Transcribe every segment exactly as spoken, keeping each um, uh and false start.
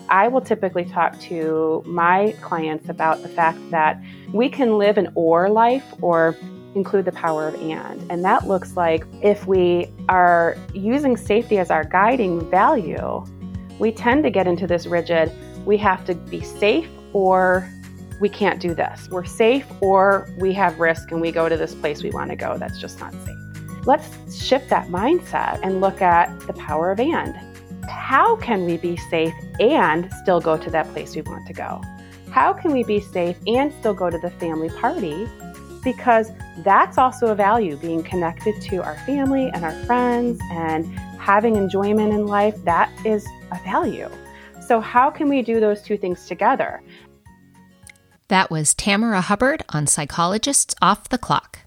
I will typically talk to my clients about the fact that we can live an or life or include the power of and. And that looks like if we are using safety as our guiding value, we tend to get into this rigid, we have to be safe or we can't do this. We're safe or we have risk and we go to this place we want to go that's just not safe. Let's shift that mindset and look at the power of and. How can we be safe and still go to that place we want to go? How can we be safe and still go to the family party? Because that's also a value, being connected to our family and our friends and having enjoyment in life. That is a value. So how can we do those two things together? That was Tamara Hubbard on Psychologists Off the Clock.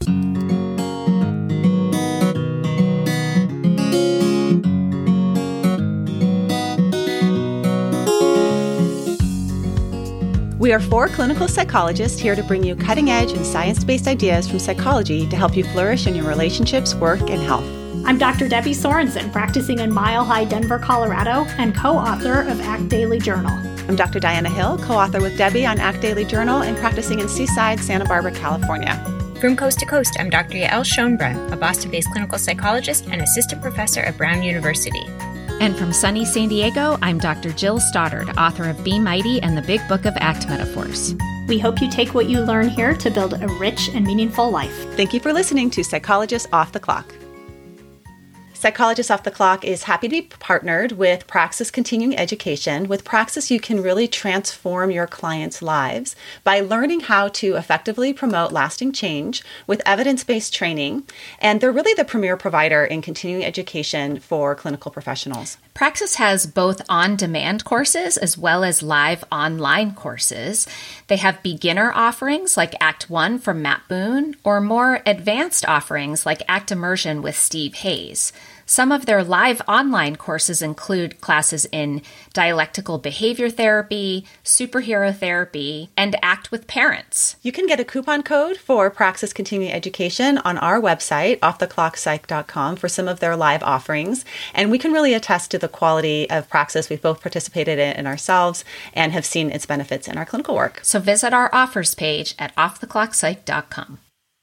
We are four clinical psychologists here to bring you cutting-edge and science-based ideas from psychology to help you flourish in your relationships, work, and health. I'm Doctor Debbie Sorensen, practicing in Mile High, Denver, Colorado, and co-author of ACT Daily Journal. I'm Doctor Diana Hill, co-author with Debbie on ACT Daily Journal and practicing in Seaside, Santa Barbara, California. From coast to coast, I'm Doctor Yael Schonbrun, a Boston-based clinical psychologist and assistant professor at Brown University. And from sunny San Diego, I'm Doctor Jill Stoddard, author of Be Mighty and the Big Book of ACT Metaphors. We hope you take what you learn here to build a rich and meaningful life. Thank you for listening to Psychologists Off the Clock. Psychologists Off the Clock is happy to be partnered with Praxis Continuing Education. With Praxis, you can really transform your clients' lives by learning how to effectively promote lasting change with evidence-based training. And they're really the premier provider in continuing education for clinical professionals. Praxis has both on-demand courses as well as live online courses. They have beginner offerings like Act One from Matt Boone, or more advanced offerings like Act Immersion with Steve Hayes. Some of their live online courses include classes in dialectical behavior therapy, superhero therapy, and ACT with parents. You can get a coupon code for Praxis Continuing Education on our website, off the clock psych dot com, for some of their live offerings. And we can really attest to the quality of Praxis. We've both participated in it ourselves and have seen its benefits in our clinical work. So visit our offers page at off the clock psych dot com.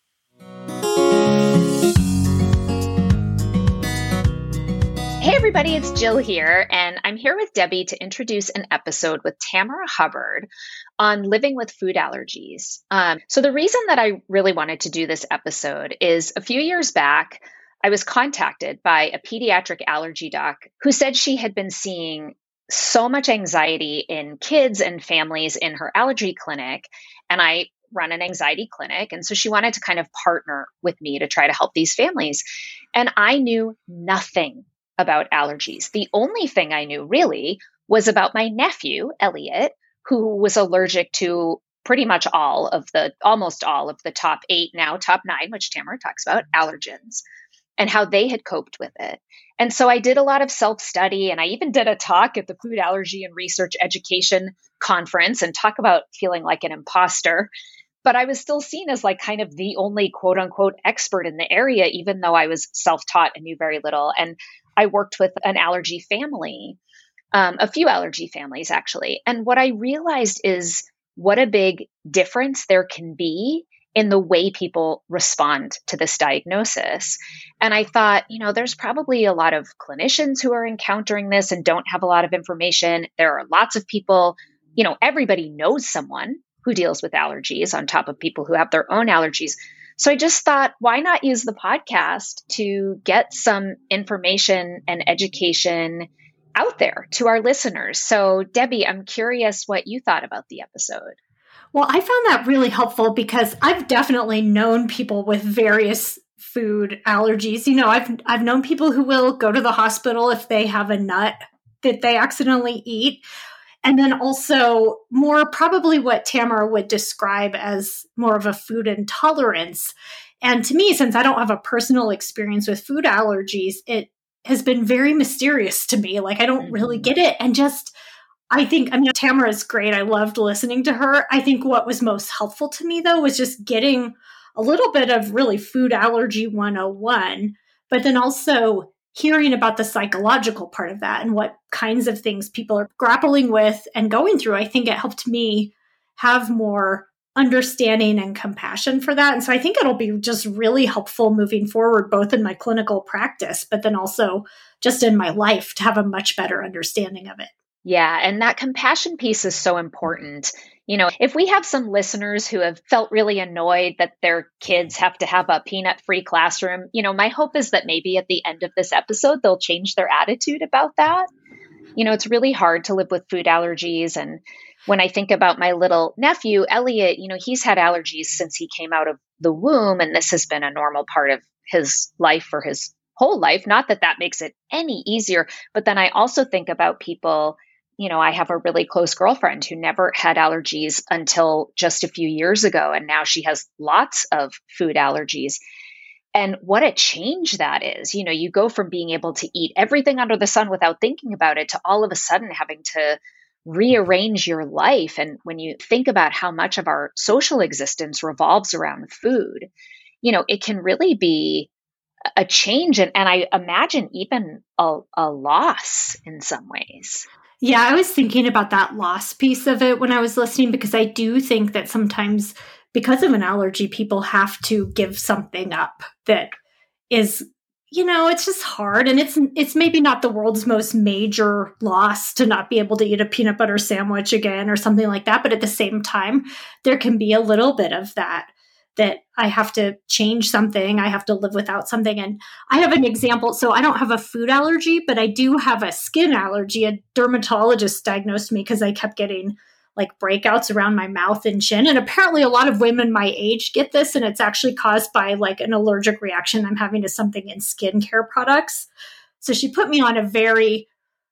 Hey everybody, it's Jill here, and I'm here with Debbie to introduce an episode with Tamara Hubbard on living with food allergies. Um, so the reason that I really wanted to do this episode is a few years back, I was contacted by a pediatric allergy doc who said she had been seeing so much anxiety in kids and families in her allergy clinic, and I run an anxiety clinic. And so she wanted to kind of partner with me to try to help these families. And I knew nothing about allergies. The only thing I knew really was about my nephew, Elliot, who was allergic to pretty much all of the, almost all of the top eight, now top nine, which Tamara talks about, allergens, and how they had coped with it. And so I did a lot of self-study, and I even did a talk at the Food Allergy and Research Education Conference and talk about feeling like an imposter. But I was still seen as like kind of the only quote unquote expert in the area, even though I was self-taught and knew very little. And I worked with an allergy family, um, a few allergy families actually. And what I realized is what a big difference there can be in the way people respond to this diagnosis. And I thought, you know, there's probably a lot of clinicians who are encountering this and don't have a lot of information. There are lots of people, you know, everybody knows someone who deals with allergies on top of people who have their own allergies. So I just thought, why not use the podcast to get some information and education out there to our listeners? So Debbie, I'm curious what you thought about the episode. Well, I found that really helpful because I've definitely known people with various food allergies. You know, I've I've known people who will go to the hospital if they have a nut that they accidentally eat. And then also more probably what Tamara would describe as more of a food intolerance. And to me, since I don't have a personal experience with food allergies, it has been very mysterious to me. Like, I don't really get it. And just, I think, I mean, Tamara's great. I loved listening to her. I think what was most helpful to me, though, was just getting a little bit of really food allergy one oh one, but then also hearing about the psychological part of that and what kinds of things people are grappling with and going through, I think it helped me have more understanding and compassion for that. And so I think it'll be just really helpful moving forward, both in my clinical practice, but then also just in my life to have a much better understanding of it. Yeah. And that compassion piece is so important. You know, if we have some listeners who have felt really annoyed that their kids have to have a peanut-free classroom, you know, my hope is that maybe at the end of this episode, they'll change their attitude about that. You know, it's really hard to live with food allergies. And when I think about my little nephew, Elliot, you know, he's had allergies since he came out of the womb, and this has been a normal part of his life for his whole life. Not that that makes it any easier, but then I also think about people. You know, I have a really close girlfriend who never had allergies until just a few years ago, and now she has lots of food allergies. And what a change that is. You know, you go from being able to eat everything under the sun without thinking about it to all of a sudden having to rearrange your life. And when you think about how much of our social existence revolves around food, you know, it can really be a change. And, and I imagine even a, a loss in some ways. Yeah, I was thinking about that loss piece of it when I was listening, because I do think that sometimes because of an allergy, people have to give something up that is, you know, it's just hard. And it's it's maybe not the world's most major loss to not be able to eat a peanut butter sandwich again or something like that. But at the same time, there can be a little bit of that, that I have to change something. I have to live without something. And I have an example. So I don't have a food allergy, but I do have a skin allergy. A dermatologist diagnosed me because I kept getting like breakouts around my mouth and chin. And apparently a lot of women my age get this, and it's actually caused by like an allergic reaction I'm having to something in skincare products. So she put me on a very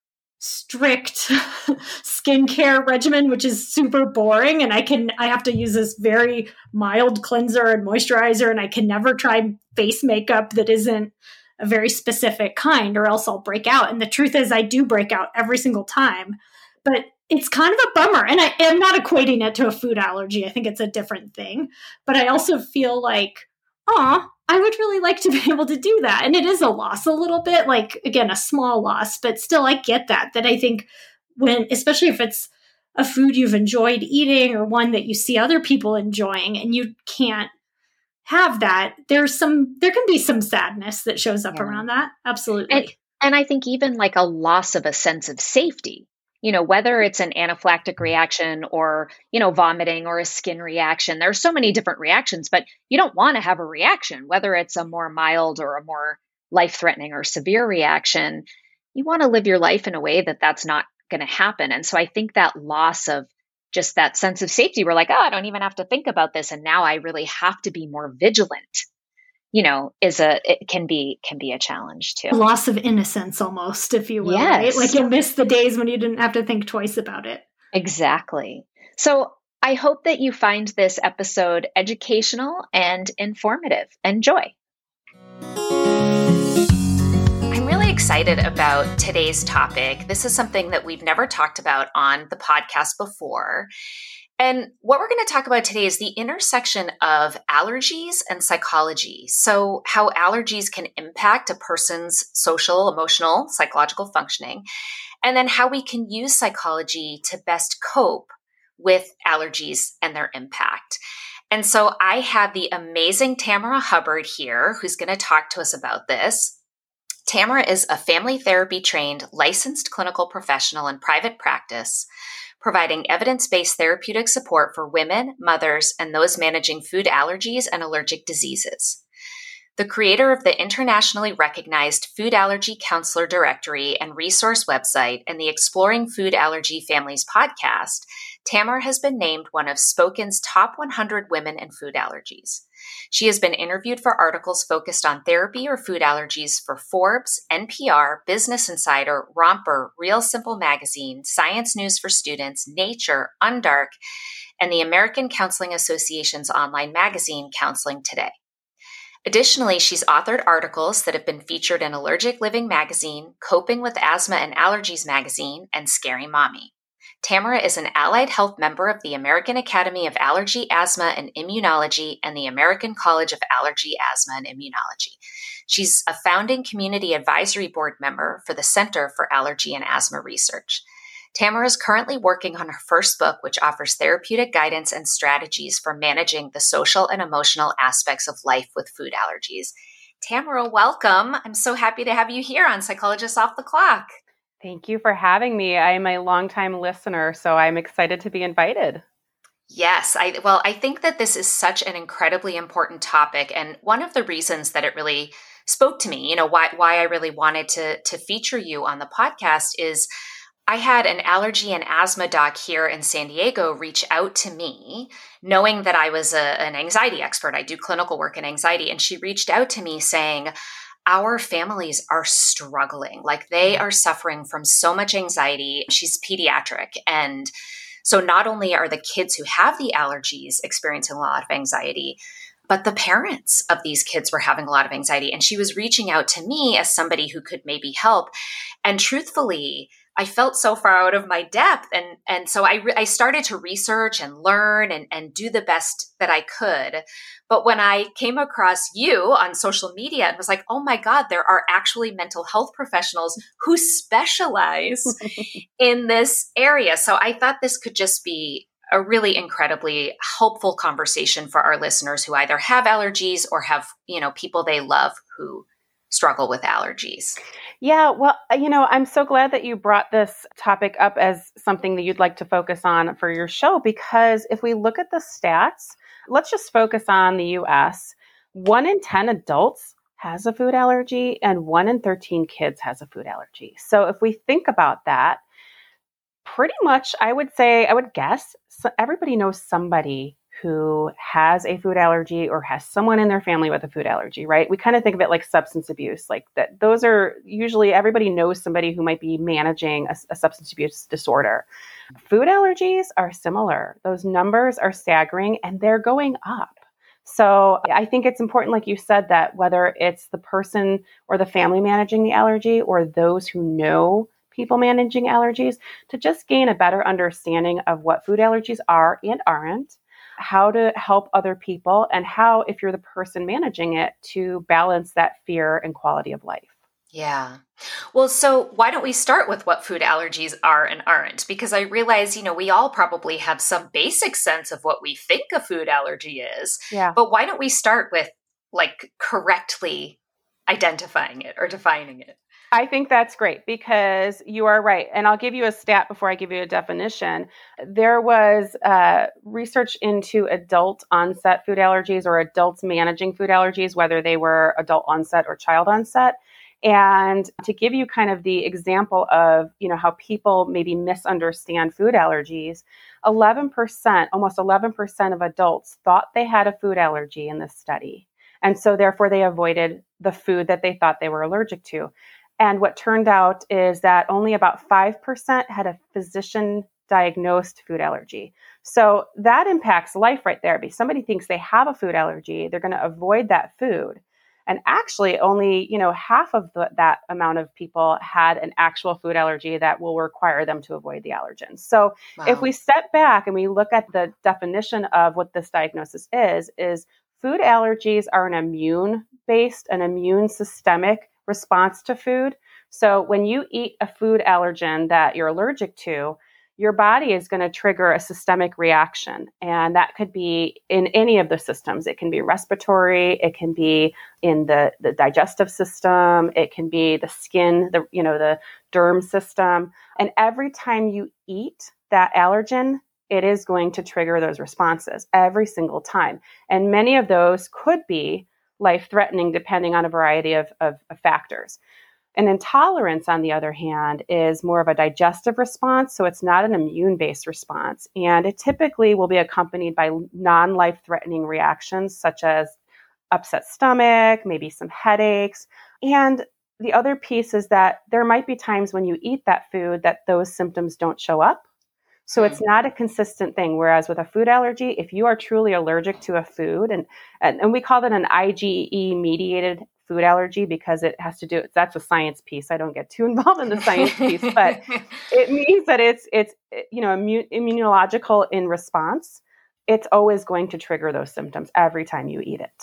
strict skincare regimen, which is super boring. And I can, I have to use this very mild cleanser and moisturizer, and I can never try face makeup that isn't a very specific kind, or else I'll break out. And the truth is I do break out every single time, but it's kind of a bummer. And I am not equating it to a food allergy. I think it's a different thing, but I also feel like, oh, I would really like to be able to do that. And it is a loss a little bit, like, again, a small loss, but still I get that, that I think when, especially if it's a food you've enjoyed eating or one that you see other people enjoying and you can't have that, there's some, there can be some sadness that shows up yeah. around that. Absolutely. And, and I think even like a loss of a sense of safety. You know, whether it's an anaphylactic reaction or, you know, vomiting or a skin reaction, there's so many different reactions, but you don't want to have a reaction, whether it's a more mild or a more life-threatening or severe reaction. You want to live your life in a way that that's not going to happen. And so I think that loss of just that sense of safety, we're like, oh, I don't even have to think about this. And now I really have to be more vigilant, you know, is a, it can be, can be a challenge too. Loss of innocence almost, if you will, yes. right? Like you'll miss the days when you didn't have to think twice about it. Exactly. So I hope that you find this episode educational and informative. Enjoy. I'm really excited about today's topic. This is something that we've never talked about on the podcast before. And what we're going to talk about today is the intersection of allergies and psychology. So how allergies can impact a person's social, emotional, psychological functioning, and then how we can use psychology to best cope with allergies and their impact. And so I have the amazing Tamara Hubbard here, who's going to talk to us about this. Tamara is a family therapy trained licensed clinical professional in private practice, providing evidence-based therapeutic support for women, mothers, and those managing food allergies and allergic diseases. The creator of the internationally recognized Food Allergy Counselor Directory and resource website and the Exploring Food Allergy Families podcast, Tamara has been named one of Spoken's top one hundred women and food allergies. She has been interviewed for articles focused on therapy or food allergies for Forbes, N P R, Business Insider, Romper, Real Simple Magazine, Science News for Students, Nature, Undark, and the American Counseling Association's online magazine, Counseling Today. Additionally, she's authored articles that have been featured in Allergic Living Magazine, Coping with Asthma and Allergies Magazine, and Scary Mommy. Tamara is an allied health member of the American Academy of Allergy, Asthma, and Immunology and the American College of Allergy, Asthma, and Immunology. She's a founding community advisory board member for the Center for Allergy and Asthma Research. Tamara is currently working on her first book, which offers therapeutic guidance and strategies for managing the social and emotional aspects of life with food allergies. Tamara, welcome. I'm so happy to have you here on Psychologists Off the Clock. Thank you for having me. I'm a longtime listener, so I'm excited to be invited. Yes, I well, I think that this is such an incredibly important topic, and one of the reasons that it really spoke to me, you know, why why I really wanted to to feature you on the podcast is I had an allergy and asthma doc here in San Diego reach out to me, knowing that I was a, an anxiety expert. I do clinical work in anxiety, and she reached out to me saying, our families are struggling, like they are suffering from so much anxiety. She's pediatric, and so not only are the kids who have the allergies experiencing a lot of anxiety, but the parents of these kids were having a lot of anxiety. And she was reaching out to me as somebody who could maybe help. And truthfully, I felt so far out of my depth. And, and so I, re- I started to research and learn and, and do the best that I could. But when I came across you on social media and was like, oh my God, there are actually mental health professionals who specialize in this area. So I thought this could just be a really incredibly helpful conversation for our listeners who either have allergies or have, you know, people they love who struggle with allergies. Yeah, well, you know, I'm so glad that you brought this topic up as something that you'd like to focus on for your show, because if we look at the stats, let's just focus on the U S. One in ten adults has a food allergy and one in thirteen kids has a food allergy. So if we think about that, pretty much I would say, I would guess so everybody knows somebody who has a food allergy or has someone in their family with a food allergy, right? We kind of think of it like substance abuse, like that. Those are usually everybody knows somebody who might be managing a, a substance abuse disorder. Food allergies are similar. Those numbers are staggering and they're going up. So I think it's important, like you said, that whether it's the person or the family managing the allergy or those who know people managing allergies, to just gain a better understanding of what food allergies are and aren't, how to help other people, and how, if you're the person managing it, to balance that fear and quality of life. Yeah. Well, so why don't we start with what food allergies are and aren't? Because I realize, you know, we all probably have some basic sense of what we think a food allergy is. Yeah. But why don't we start with like correctly identifying it or defining it? I think that's great because you are right. And I'll give you a stat before I give you a definition. There was uh, research into adult onset food allergies or adults managing food allergies, whether they were adult onset or child onset. And to give you kind of the example of, you know, how people maybe misunderstand food allergies, eleven percent, almost eleven percent of adults thought they had a food allergy in this study. And so therefore they avoided the food that they thought they were allergic to. And what turned out is that only about five percent had a physician-diagnosed food allergy. So that impacts life right there. Because somebody thinks they have a food allergy, they're going to avoid that food. And actually, only, you know, half of the, that amount of people had an actual food allergy that will require them to avoid the allergens. So Wow. If we step back and we look at the definition of what this diagnosis is, is food allergies are an immune-based, an immune systemic response to food. So when you eat a food allergen that you're allergic to, your body is going to trigger a systemic reaction. And that could be in any of the systems. It can be respiratory, it can be in the, the digestive system, it can be the skin, the you know, the derm system. And every time you eat that allergen, it is going to trigger those responses every single time. And many of those could be life-threatening depending on a variety of, of, of factors. An intolerance, on the other hand, is more of a digestive response, so it's not an immune-based response. And it typically will be accompanied by non-life-threatening reactions such as upset stomach, maybe some headaches. And the other piece is that there might be times when you eat that food that those symptoms don't show up. So it's not a consistent thing. Whereas with a food allergy, if you are truly allergic to a food, and, and, and we call that an I G E-mediated food allergy because it has to do, that's a science piece. I don't get too involved in the science piece, but it means that it's, it's you know, immune, immunological in response. It's always going to trigger those symptoms every time you eat it.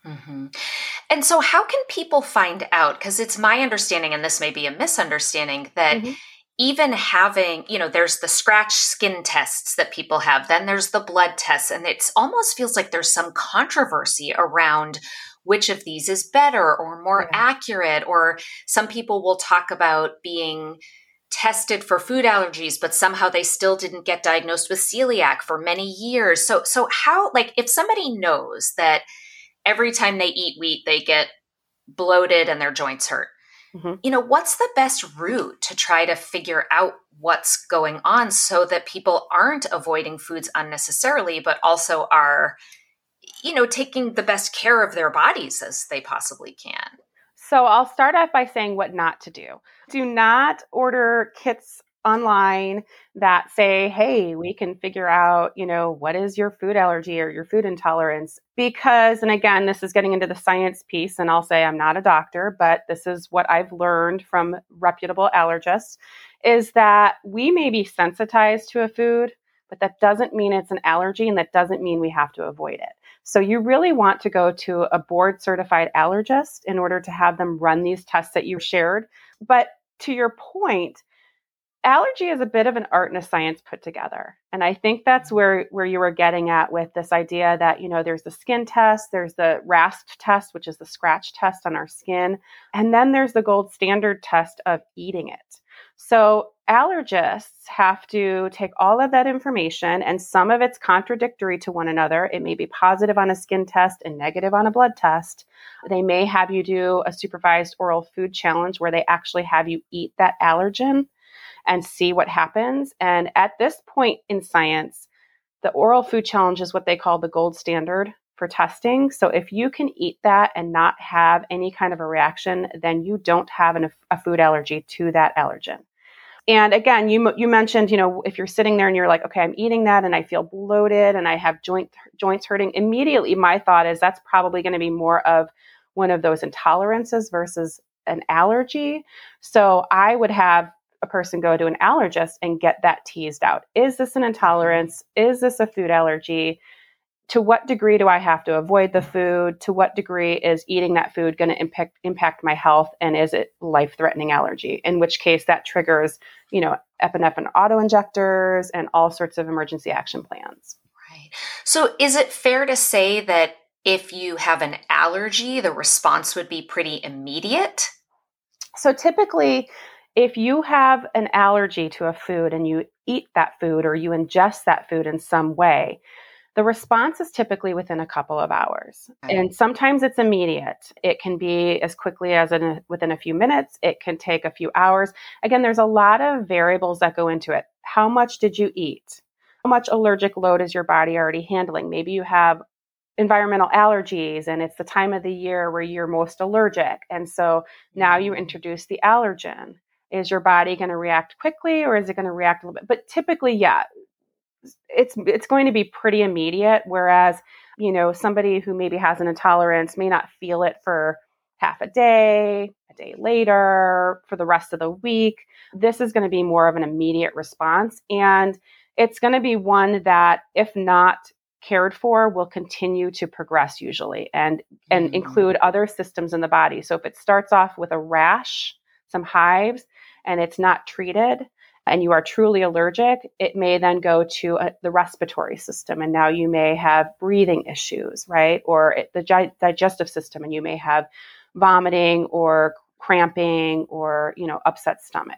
Mm-hmm. And so how can people find out? Because it's my understanding, and this may be a misunderstanding, that mm-hmm. even having, you know, there's the scratch skin tests that people have, then there's the blood tests, and it almost feels like there's some controversy around which of these is better or more yeah. accurate, or some people will talk about being tested for food allergies, but somehow they still didn't get diagnosed with celiac for many years. So, so how, like, if somebody knows that every time they eat wheat, they get bloated and their joints hurt, mm-hmm. you know, what's the best route to try to figure out what's going on so that people aren't avoiding foods unnecessarily, but also are, you know, taking the best care of their bodies as they possibly can? So I'll start off by saying what not to do. Do not order kits online that say, hey, we can figure out, you know, what is your food allergy or your food intolerance? Because, and again, this is getting into the science piece, and I'll say I'm not a doctor, but this is what I've learned from reputable allergists, is that we may be sensitized to a food, but that doesn't mean it's an allergy, and that doesn't mean we have to avoid it. So you really want to go to a board certified allergist in order to have them run these tests that you shared. But to your point, allergy is a bit of an art and a science put together. And I think that's where, where you were getting at with this idea that, you know, there's the skin test, there's the RASP test, which is the scratch test on our skin. And then there's the gold standard test of eating it. So allergists have to take all of that information, and some of it's contradictory to one another. It may be positive on a skin test and negative on a blood test. They may have you do a supervised oral food challenge where they actually have you eat that allergen and see what happens. And at this point in science, the oral food challenge is what they call the gold standard for testing. So if you can eat that and not have any kind of a reaction, then you don't have an, a food allergy to that allergen. And again, you you mentioned, you know, if you're sitting there and you're like, okay, I'm eating that and I feel bloated and I have joint joints hurting, immediately my thought is that's probably going to be more of one of those intolerances versus an allergy. So I would have a person go to an allergist and get that teased out. Is this an intolerance? Is this a food allergy? To what degree do I have to avoid the food? To what degree is eating that food going to impact impact my health? And is it life-threatening allergy? In which case that triggers, you know, epinephrine auto-injectors and all sorts of emergency action plans. Right. So is it fair to say that if you have an allergy, the response would be pretty immediate? So typically, if you have an allergy to a food and you eat that food or you ingest that food in some way, the response is typically within a couple of hours. Okay. And sometimes it's immediate. It can be as quickly as in a, within a few minutes. It can take a few hours. Again, there's a lot of variables that go into it. How much did you eat? How much allergic load is your body already handling? Maybe you have environmental allergies and it's the time of the year where you're most allergic. And so now you introduce the allergen. Is your body going to react quickly or is it going to react a little bit? But typically, yeah, it's it's going to be pretty immediate. Whereas, you know, somebody who maybe has an intolerance may not feel it for half a day, a day later, for the rest of the week. This is going to be more of an immediate response. And it's going to be one that, if not cared for, will continue to progress usually and, and mm-hmm. include other systems in the body. So if it starts off with a rash, some hives, and it's not treated, and you are truly allergic, it may then go to a, the respiratory system. And now you may have breathing issues, right? Or it, the gi- digestive system, and you may have vomiting or cramping or, you know, upset stomach.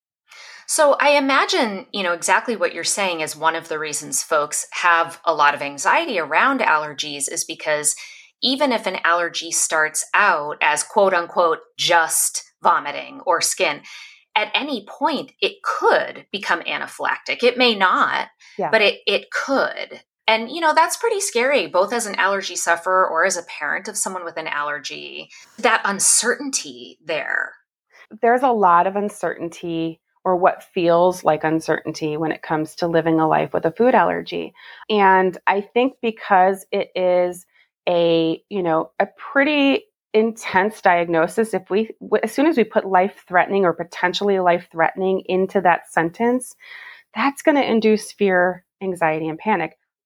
So I imagine, you know, exactly what you're saying is one of the reasons folks have a lot of anxiety around allergies is because even if an allergy starts out as quote unquote just vomiting or skin, at any point, it could become anaphylactic. It may not, yeah. but it, it could. And, you know, that's pretty scary, both as an allergy sufferer or as a parent of someone with an allergy, that uncertainty there. There's a lot of uncertainty or what feels like uncertainty when it comes to living a life with a food allergy. And I think because it is a, you know, a pretty intense diagnosis, if we, as soon as we put life-threatening or potentially life-threatening into that sentence, that's going to induce fear, anxiety, and panic.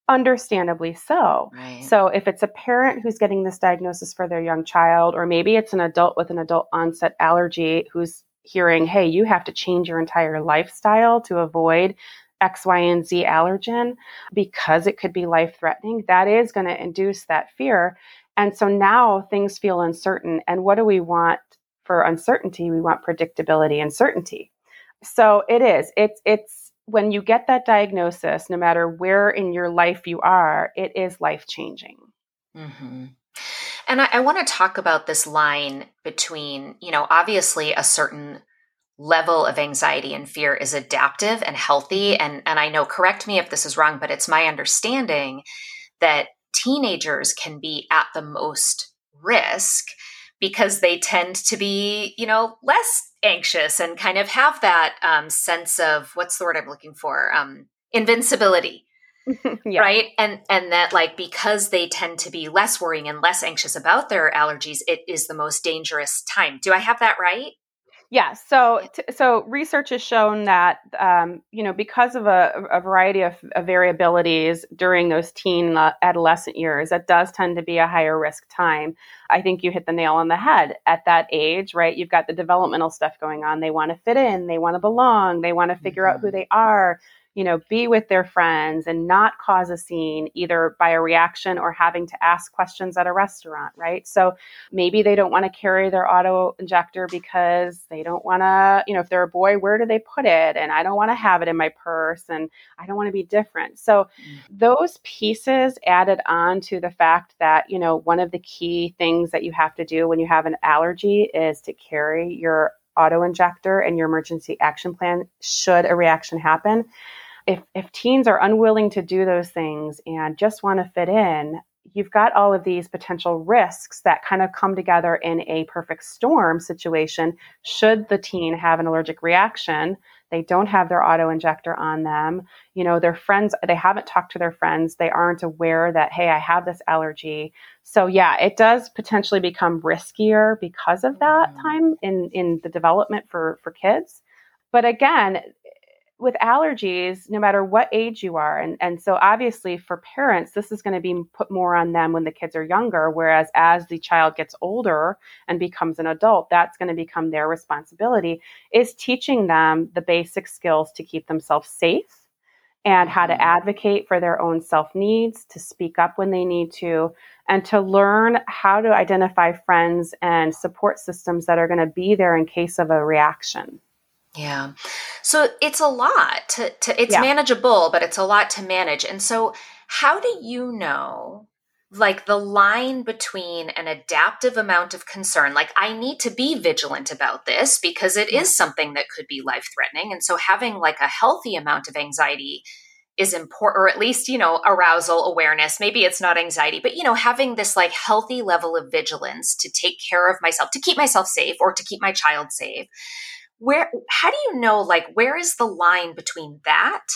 Understandably so. Right. So if it's a parent who's getting this diagnosis for their young child, or maybe it's an adult with an adult onset allergy who's hearing, hey, you have to change your entire lifestyle to avoid X, Y, and Z allergen because it could be life-threatening, that is going to induce that fear. And so now things feel uncertain. And what do we want for uncertainty? We want predictability and certainty. So it is. It's it's when you get that diagnosis, no matter where in your life you are, it is life-changing. Mm-hmm. And I, I want to talk about this line between, you know, obviously a certain level of anxiety and fear is adaptive and healthy. And, and I know, correct me if this is wrong, but it's my understanding that teenagers can be at the most risk because they tend to be, you know, less anxious and kind of have that um, sense of, what's the word I'm looking for? Um, invincibility. Yeah. Right. And, and that like, because they tend to be less worrying and less anxious about their allergies, it is the most dangerous time. Do I have that right? Yeah. So, t- so research has shown that, um, you know, because of a, a variety of, of variabilities during those teen uh, adolescent years, that does tend to be a higher risk time. I think you hit the nail on the head at that age, right? You've got the developmental stuff going on. They want to fit in, they want to belong, they want to figure mm-hmm. out who they are, you know, be with their friends and not cause a scene either by a reaction or having to ask questions at a restaurant, right? So maybe they don't want to carry their auto injector because they don't want to, you know, if they're a boy, where do they put it? And I don't want to have it in my purse and I don't want to be different. So mm-hmm. those pieces added on to the fact that, you know, one of the key things that you have to do when you have an allergy is to carry your auto injector and your emergency action plan should a reaction happen. If if teens are unwilling to do those things and just want to fit in, you've got all of these potential risks that kind of come together in a perfect storm situation. Should the teen have an allergic reaction, they don't have their auto injector on them. You know, their friends, they haven't talked to their friends. They aren't aware that, hey, I have this allergy. So yeah, it does potentially become riskier because of that mm-hmm. time in, in the development for, for kids. But again, with allergies, no matter what age you are. And, and so obviously for parents, this is going to be put more on them when the kids are younger, whereas as the child gets older and becomes an adult, that's going to become their responsibility, is teaching them the basic skills to keep themselves safe and how to advocate for their own self-needs, to speak up when they need to, and to learn how to identify friends and support systems that are going to be there in case of a reaction. Yeah. So it's a lot to, to it's yeah. manageable, but it's a lot to manage. And so how do you know, like the line between an adaptive amount of concern, like I need to be vigilant about this because it yeah. is something that could be life-threatening. And so having like a healthy amount of anxiety is important, or at least, you know, arousal, awareness, maybe it's not anxiety, but, you know, having this like healthy level of vigilance to take care of myself, to keep myself safe or to keep my child safe. Where, how do you know, like, where is the line between that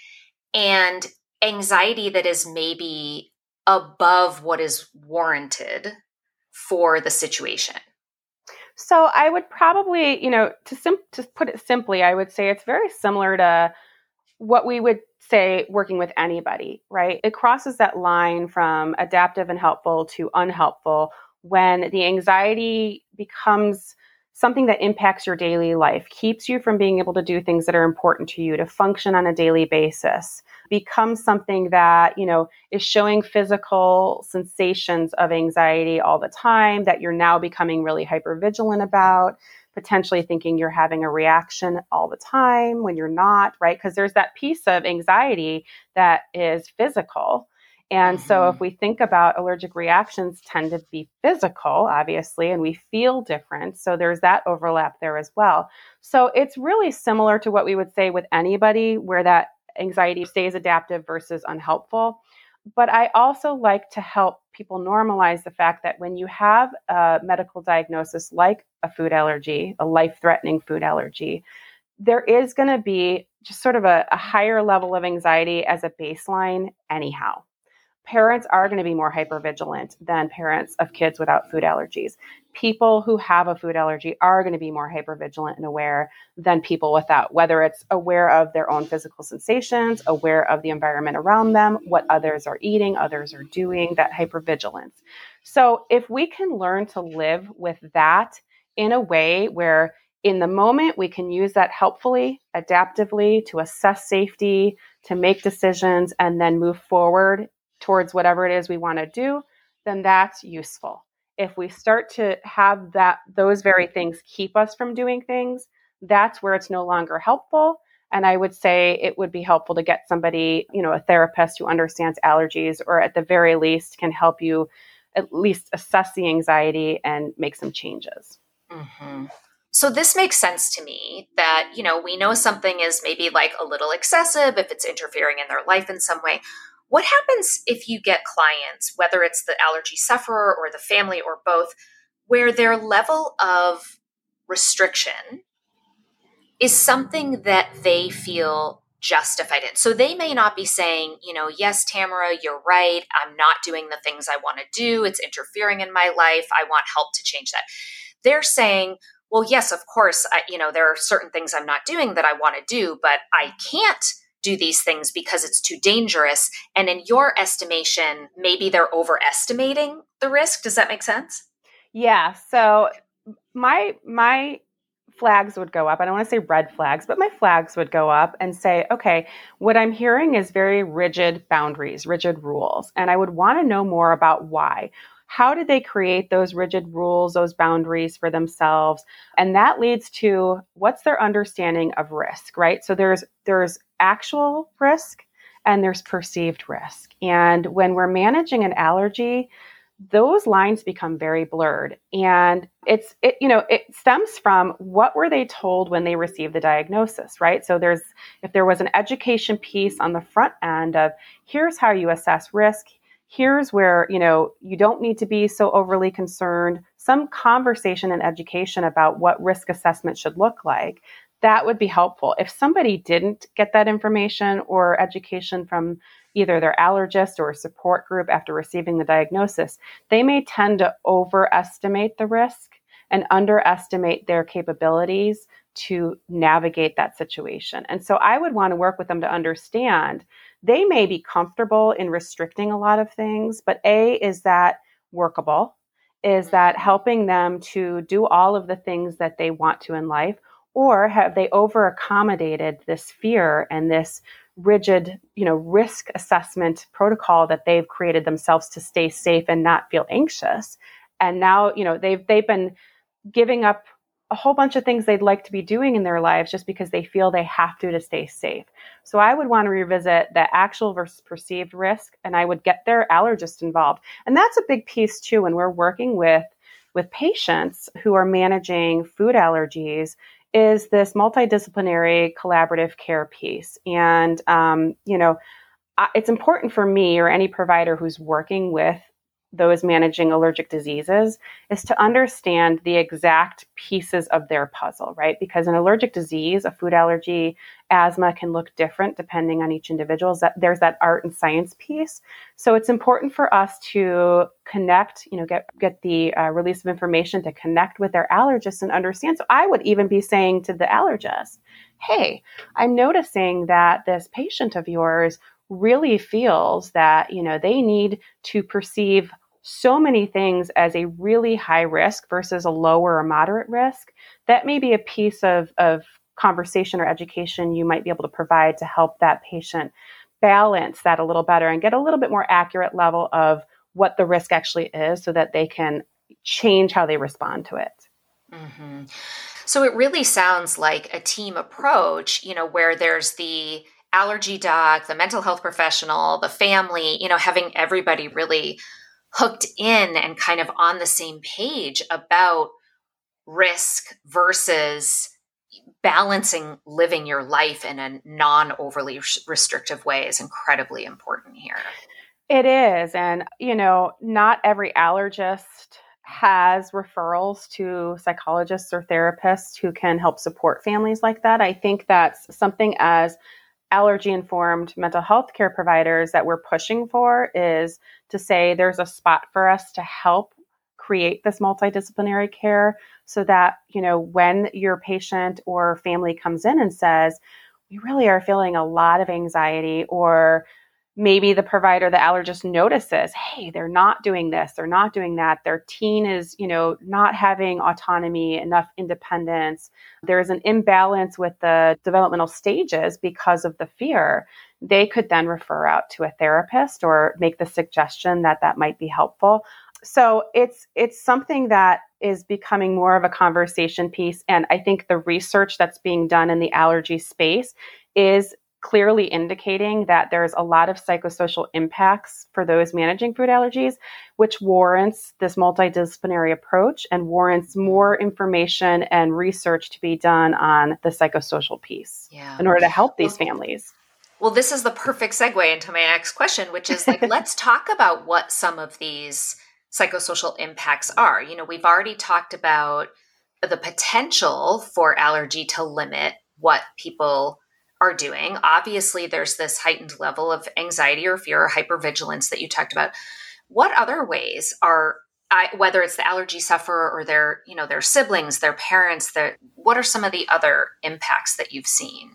and anxiety that is maybe above what is warranted for the situation? So I would probably, you know, to sim- to put it simply, I would say it's very similar to what we would say working with anybody, right? It crosses that line from adaptive and helpful to unhelpful when the anxiety becomes something that impacts your daily life, keeps you from being able to do things that are important to you, to function on a daily basis, becomes something that, you know, is showing physical sensations of anxiety all the time that you're now becoming really hypervigilant about, potentially thinking you're having a reaction all the time when you're not, right? Because there's that piece of anxiety that is physical. And mm-hmm. so if we think about allergic reactions tend to be physical, obviously, and we feel different. So there's that overlap there as well. So it's really similar to what we would say with anybody where that anxiety stays adaptive versus unhelpful. But I also like to help people normalize the fact that when you have a medical diagnosis like a food allergy, a life-threatening food allergy, there is going to be just sort of a, a higher level of anxiety as a baseline anyhow. parents are going to be more hypervigilant than parents of kids without food allergies. People who have a food allergy are going to be more hypervigilant and aware than people without, whether it's aware of their own physical sensations, aware of the environment around them, what others are eating, others are doing, that hypervigilance. So if we can learn to live with that in a way where in the moment we can use that helpfully, adaptively to assess safety, to make decisions, and then move forward towards whatever it is we want to do, then that's useful. If we start to have that, those very things keep us from doing things, that's where it's no longer helpful. And I would say it would be helpful to get somebody, you know, a therapist who understands allergies, or at the very least can help you at least assess the anxiety and make some changes. Mm-hmm. So this makes sense to me that, you know, we know something is maybe like a little excessive if it's interfering in their life in some way. What happens if you get clients, whether it's the allergy sufferer or the family or both, where their level of restriction is something that they feel justified in? So they may not be saying, you know, yes, Tamara, you're right. I'm not doing the things I want to do. It's interfering in my life. I want help to change that. They're saying, well, yes, of course, I, you know, there are certain things I'm not doing that I want to do, but I can't do these things because it's too dangerous. And in your estimation, maybe they're overestimating the risk. Does that make sense? Yeah. So my my flags would go up. I don't want to say red flags, but my flags would go up and say, okay, what I'm hearing is very rigid boundaries, rigid rules. And I would want to know more about why. How did they create those rigid rules, those boundaries for themselves? And that leads to what's their understanding of risk, right? So there's there's actual risk and there's perceived risk. And when we're managing an allergy, those lines become very blurred. And it's, it, you know, it stems from what were they told when they received the diagnosis, right? So there's, if there was an education piece on the front end of here's how you assess risk, here's where, you know, you don't need to be so overly concerned, some conversation and education about what risk assessment should look like, that would be helpful. If somebody didn't get that information or education from either their allergist or a support group after receiving the diagnosis, they may tend to overestimate the risk and underestimate their capabilities to navigate that situation. And so I would want to work with them to understand they may be comfortable in restricting a lot of things, but A, is that workable? Is that helping them to do all of the things that they want to in life? Or have they over accommodated this fear and this rigid, you know, risk assessment protocol that they've created themselves to stay safe and not feel anxious? And now, you know, they've they've been giving up a whole bunch of things they'd like to be doing in their lives just because they feel they have to to stay safe. So I would want to revisit the actual versus perceived risk, and I would get their allergist involved. And that's a big piece too when we're working with with patients who are managing food allergies, is this multidisciplinary collaborative care piece. And, um, you know, it's important for me or any provider who's working with those managing allergic diseases is to understand the exact pieces of their puzzle, right? Because an allergic disease, a food allergy, asthma can look different depending on each individual. There's that art and science piece. So it's important for us to connect, you know, get, get the uh, release of information to connect with their allergist and understand. So I would even be saying to the allergist, hey, I'm noticing that this patient of yours really feels that, you know, they need to perceive so many things as a really high risk versus a lower or moderate risk. That may be a piece of, of conversation or education you might be able to provide to help that patient balance that a little better and get a little bit more accurate level of what the risk actually is so that they can change how they respond to it. Mm-hmm. So it really sounds like a team approach, you know, where there's the allergy doc, the mental health professional, the family, you know, having everybody really hooked in and kind of on the same page about risk versus balancing living your life in a non-overly restrictive way is incredibly important here. It is. And, you know, not every allergist has referrals to psychologists or therapists who can help support families like that. I think that's something as allergy-informed mental health care providers that we're pushing for is to say there's a spot for us to help create this multidisciplinary care so that, you know, when your patient or family comes in and says, we really are feeling a lot of anxiety, or maybe the provider, the allergist notices, hey, they're not doing this, they're not doing that. Their teen is, you know, not having autonomy, enough independence. There's an imbalance with the developmental stages because of the fear. They could then refer out to a therapist or make the suggestion that that might be helpful. So it's it's something that is becoming more of a conversation piece. And I think the research that's being done in the allergy space is clearly indicating that there's a lot of psychosocial impacts for those managing food allergies, which warrants this multidisciplinary approach and warrants more information and research to be done on the psychosocial piece yeah. in order to help these well, families. Well, this is the perfect segue into my next question, which is like, let's talk about what some of these psychosocial impacts are. You know, we've already talked about the potential for allergy to limit what people are doing. Obviously, there's this heightened level of anxiety or fear or hypervigilance that you talked about. What other ways are, I, whether it's the allergy sufferer or their, you know, their siblings, their parents, their, what are some of the other impacts that you've seen?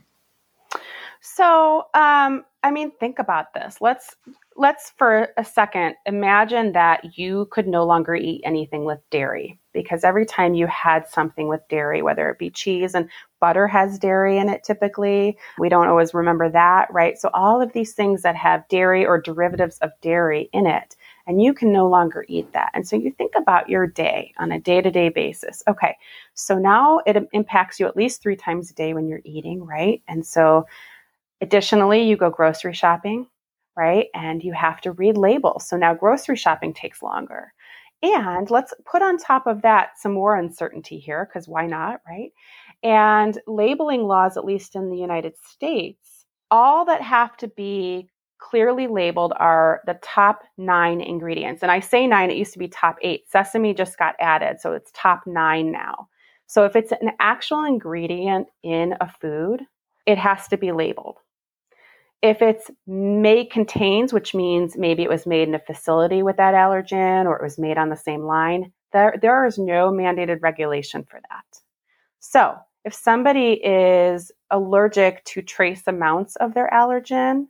So, um, I mean, think about this. Let's let's for a second imagine that you could no longer eat anything with dairy, because every time you had something with dairy, whether it be cheese, and butter has dairy in it typically, we don't always remember that, right? So all of these things that have dairy or derivatives of dairy in it, and you can no longer eat that. And so you think about your day on a day-to-day basis. Okay, so now it impacts you at least three times a day when you're eating, right? And so additionally, you go grocery shopping, right? And you have to read labels. So now grocery shopping takes longer. And let's put on top of that some more uncertainty here, because why not, right? And labeling laws, at least in the United States, all that have to be clearly labeled are the top nine ingredients. And I say nine, it used to be top eight. Sesame just got added, so it's top nine now. So if it's an actual ingredient in a food, it has to be labeled. If it's may contains, which means maybe it was made in a facility with that allergen or it was made on the same line, there, there is no mandated regulation for that. So if somebody is allergic to trace amounts of their allergen,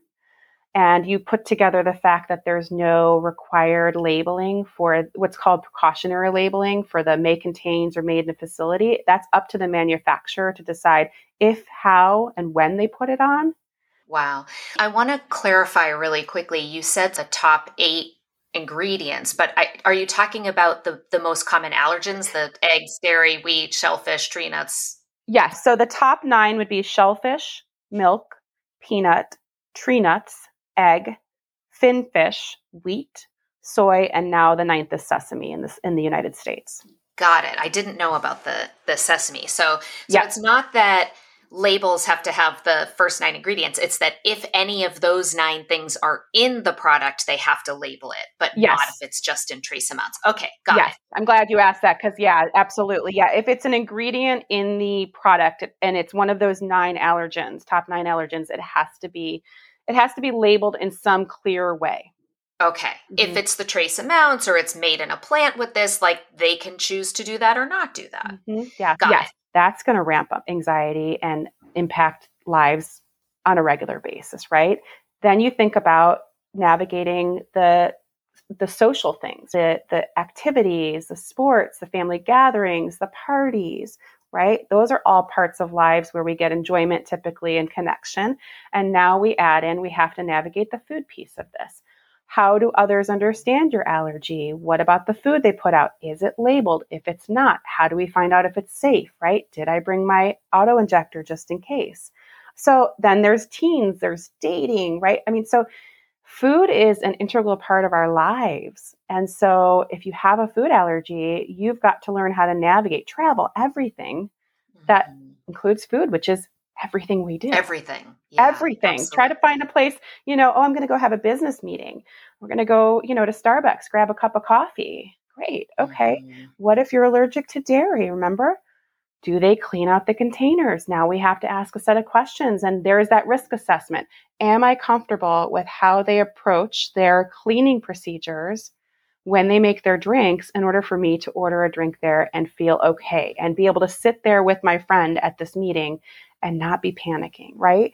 and you put together the fact that there's no required labeling for what's called precautionary labeling for the may contains or made in a facility, that's up to the manufacturer to decide if, how, and when they put it on. Wow. I want to clarify really quickly. You said the top eight ingredients, but I, are you talking about the, the most common allergens, the eggs, dairy, wheat, shellfish, tree nuts? Yes. So the top nine would be shellfish, milk, peanut, tree nuts, egg, finfish, wheat, soy, and now the ninth is sesame in this in the United States. Got it. I didn't know about the the sesame. So, so yeah. It's not that labels have to have the first nine ingredients. It's that if any of those nine things are in the product, they have to label it, but yes. not if it's just in trace amounts. Okay, got yes. it. I'm glad you asked that because, yeah, absolutely. Yeah, if it's an ingredient in the product and it's one of those nine allergens, top nine allergens, it has to be it has to be labeled in some clear way. Okay. Mm-hmm. If it's the trace amounts or it's made in a plant with this, like they can choose to do that or not do that. Mm-hmm. Yeah. Got yes. it. That's going to ramp up anxiety and impact lives on a regular basis, right? Then you think about navigating the the social things, the the activities, the sports, the family gatherings, the parties, right? Those are all parts of lives where we get enjoyment typically and connection. And now we add in, we have to navigate the food piece of this. How do others understand your allergy? What about the food they put out? Is it labeled? If it's not, how do we find out if it's safe, right? Did I bring my auto injector just in case? So then there's teens, there's dating, right? I mean, so food is an integral part of our lives. And so if you have a food allergy, you've got to learn how to navigate travel, everything that mm-hmm. includes food, which is everything we do. Everything. Yeah, everything. Absolutely. Try to find a place, you know, oh, I'm going to go have a business meeting. We're going to go, you know, to Starbucks, grab a cup of coffee. Great. Okay. Mm-hmm. What if you're allergic to dairy? Remember? Do they clean out the containers? Now we have to ask a set of questions, and there's that risk assessment. Am I comfortable with how they approach their cleaning procedures when they make their drinks in order for me to order a drink there and feel okay and be able to sit there with my friend at this meeting and not be panicking, right?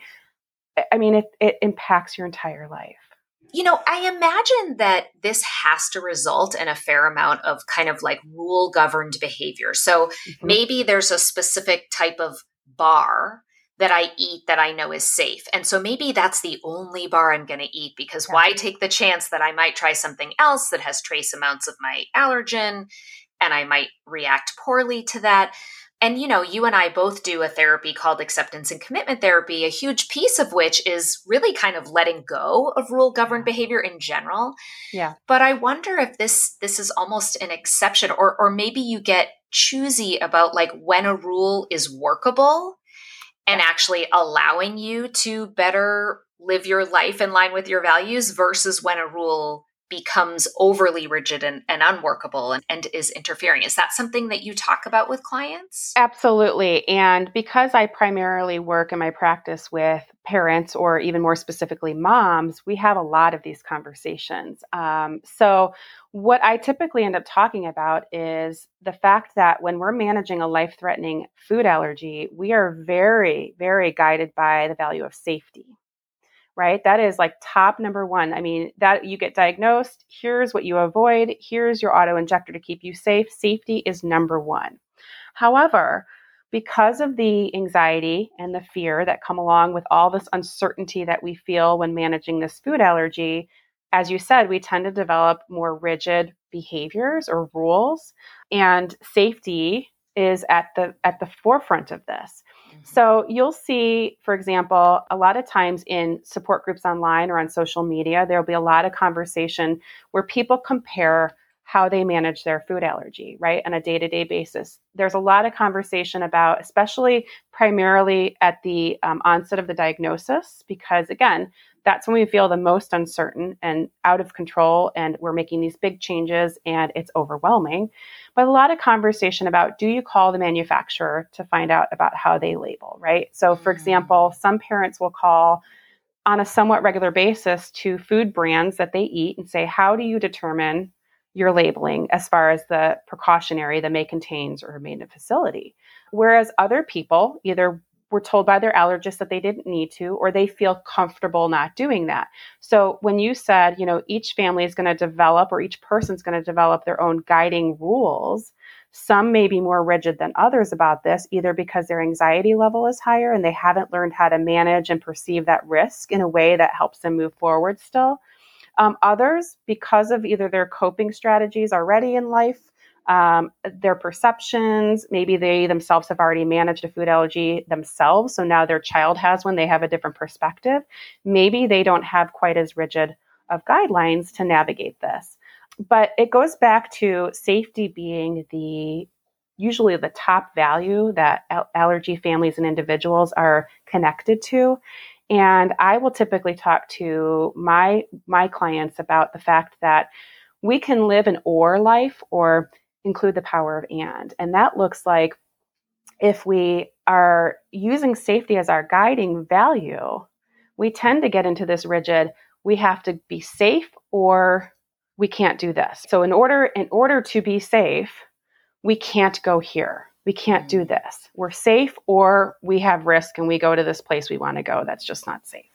I mean, it, it impacts your entire life. You know, I imagine that this has to result in a fair amount of kind of like rule governed behavior. So mm-hmm. maybe there's a specific type of bar that I eat that I know is safe. And so maybe that's the only bar I'm going to eat, because yeah. why take the chance that I might try something else that has trace amounts of my allergen and I might react poorly to that. And, you know, you and I both do a therapy called acceptance and commitment therapy, a huge piece of which is really kind of letting go of rule governed behavior in general. Yeah. But I wonder if this this is almost an exception, or or maybe you get choosy about like when a rule is workable and actually allowing you to better live your life in line with your values versus when a rule becomes overly rigid and, and unworkable and, and is interfering. Is that something that you talk about with clients? Absolutely. And because I primarily work in my practice with parents, or even more specifically moms, we have a lot of these conversations. Um, so what I typically end up talking about is the fact that when we're managing a life-threatening food allergy, we are very, very guided by the value of safety. Right? That is like top number one. I mean, that you get diagnosed, here's what you avoid, here's your auto injector to keep you safe. Safety is number one. However, because of the anxiety and the fear that come along with all this uncertainty that we feel when managing this food allergy, as you said, we tend to develop more rigid behaviors or rules, and safety is at the at the forefront of this. So you'll see, for example, a lot of times in support groups online or on social media, there'll be a lot of conversation where people compare how they manage their food allergy, right, on a day-to-day basis. There's a lot of conversation about, especially primarily at the um, onset of the diagnosis, because again, that's when we feel the most uncertain and out of control, and we're making these big changes and it's overwhelming. But a lot of conversation about, do you call the manufacturer to find out about how they label, right? So for example, some parents will call on a somewhat regular basis to food brands that they eat and say, how do you determine your labeling as far as the precautionary, the may contains or made in a facility? Whereas other people either were told by their allergist that they didn't need to, or they feel comfortable not doing that. So when you said, you know, each family is going to develop, or each person's going to develop their own guiding rules, some may be more rigid than others about this, either because their anxiety level is higher and they haven't learned how to manage and perceive that risk in a way that helps them move forward still. Um, others, because of either their coping strategies already in life, Um, their perceptions, maybe they themselves have already managed a food allergy themselves, so now their child has one, they have a different perspective. Maybe they don't have quite as rigid of guidelines to navigate this. But it goes back to safety being the usually the top value that al- allergy families and individuals are connected to. And I will typically talk to my my clients about the fact that we can live an or life, or include the power of and. And that looks like if we are using safety as our guiding value, we tend to get into this rigid, we have to be safe or we can't do this. So in order in order to be safe, we can't go here. We can't do this. We're safe or we have risk and we go to this place we want to go that's just not safe.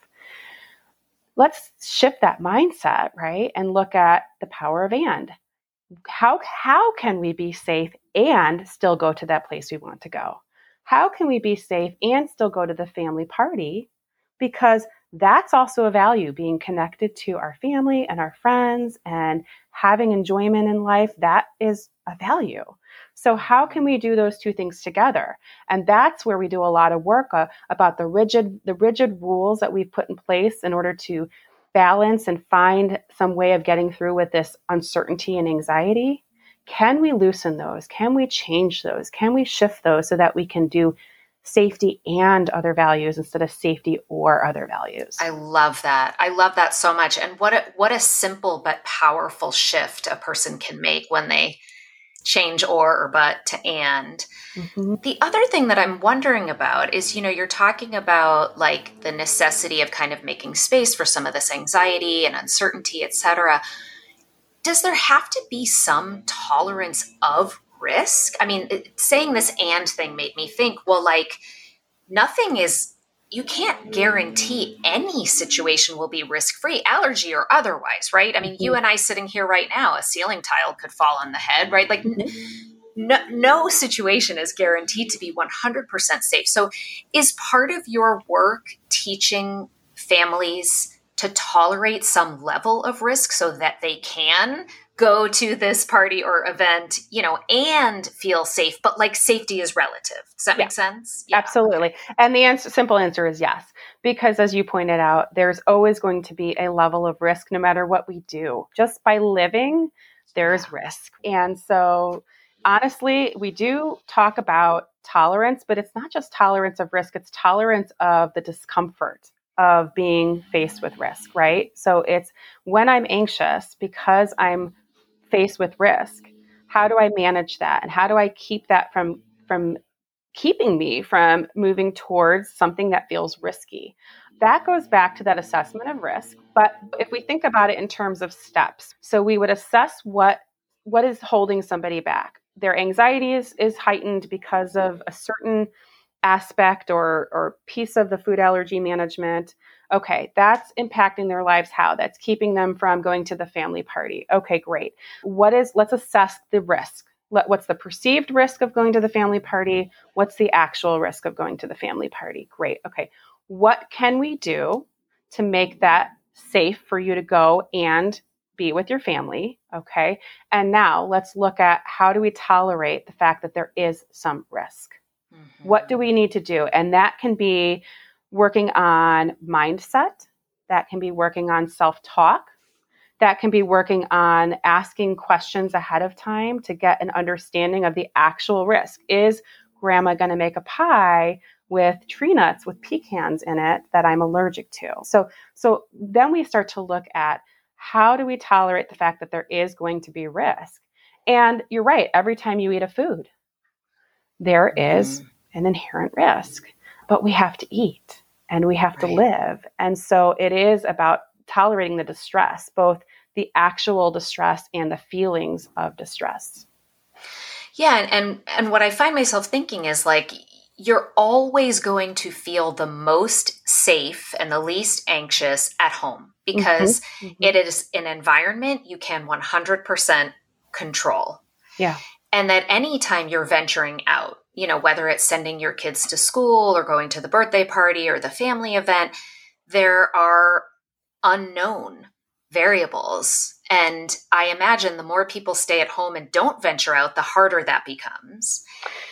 Let's shift that mindset, right? And look at the power of and. How how can we be safe and still go to that place we want to go? How can we be safe and still go to the family party? Because that's also a value, being connected to our family and our friends and having enjoyment in life. That is a value. So how can we do those two things together? And that's where we do a lot of work uh, about the rigid the rigid rules that we've put in place in order to balance and find some way of getting through with this uncertainty and anxiety. Can we loosen those? Can we change those? Can we shift those so that we can do safety and other values instead of safety or other values? I love that. I love that so much. And what a, what a simple but powerful shift a person can make when they change or or but to and. Mm-hmm. The other thing that I'm wondering about is, you know, you're talking about like the necessity of kind of making space for some of this anxiety and uncertainty, et cetera. Does there have to be some tolerance of risk? I mean, it, saying this and thing made me think, well, like nothing is, you can't guarantee any situation will be risk-free, allergy or otherwise, right? I mean, mm-hmm. you and I sitting here right now, a ceiling tile could fall on the head, right? Like mm-hmm. no, no situation is guaranteed to be one hundred percent safe. So is part of your work teaching families to tolerate some level of risk so that they can go to this party or event, you know, and feel safe, but like safety is relative. Does that yeah. make sense? Yeah. Absolutely. And the answer, simple answer is yes, because as you pointed out, there's always going to be a level of risk no matter what we do. Just by living, there's yeah. risk. And so honestly, we do talk about tolerance, but it's not just tolerance of risk, it's tolerance of the discomfort of being faced with risk, right? So it's when I'm anxious because I'm faced with risk, how do I manage that? And how do I keep that from, from keeping me from moving towards something that feels risky? That goes back to that assessment of risk. But if we think about it in terms of steps, so we would assess what, what is holding somebody back. Their anxiety is, is heightened because of a certain aspect or or piece of the food allergy management. Okay, that's impacting their lives. How? That's keeping them from going to the family party. Okay, great. What is, let's assess the risk. Let, what's the perceived risk of going to the family party? What's the actual risk of going to the family party? Great. Okay, what can we do to make that safe for you to go and be with your family? Okay, and now let's look at how do we tolerate the fact that there is some risk. Mm-hmm. What do we need to do? And that can be working on mindset. That can be working on self-talk. That can be working on asking questions ahead of time to get an understanding of the actual risk. Is grandma going to make a pie with tree nuts with pecans in it that I'm allergic to? So, so then we start to look at how do we tolerate the fact that there is going to be risk? And you're right. Every time you eat a food, there is an inherent risk, but we have to eat and we have right. to live. And so it is about tolerating the distress, both the actual distress and the feelings of distress. Yeah. And, and what I find myself thinking is like, you're always going to feel the most safe and the least anxious at home because mm-hmm. Mm-hmm. it is an environment you can one hundred percent control. Yeah. And that anytime you're venturing out, you know, whether it's sending your kids to school or going to the birthday party or the family event, there are unknown variables. And I imagine the more people stay at home and don't venture out, the harder that becomes.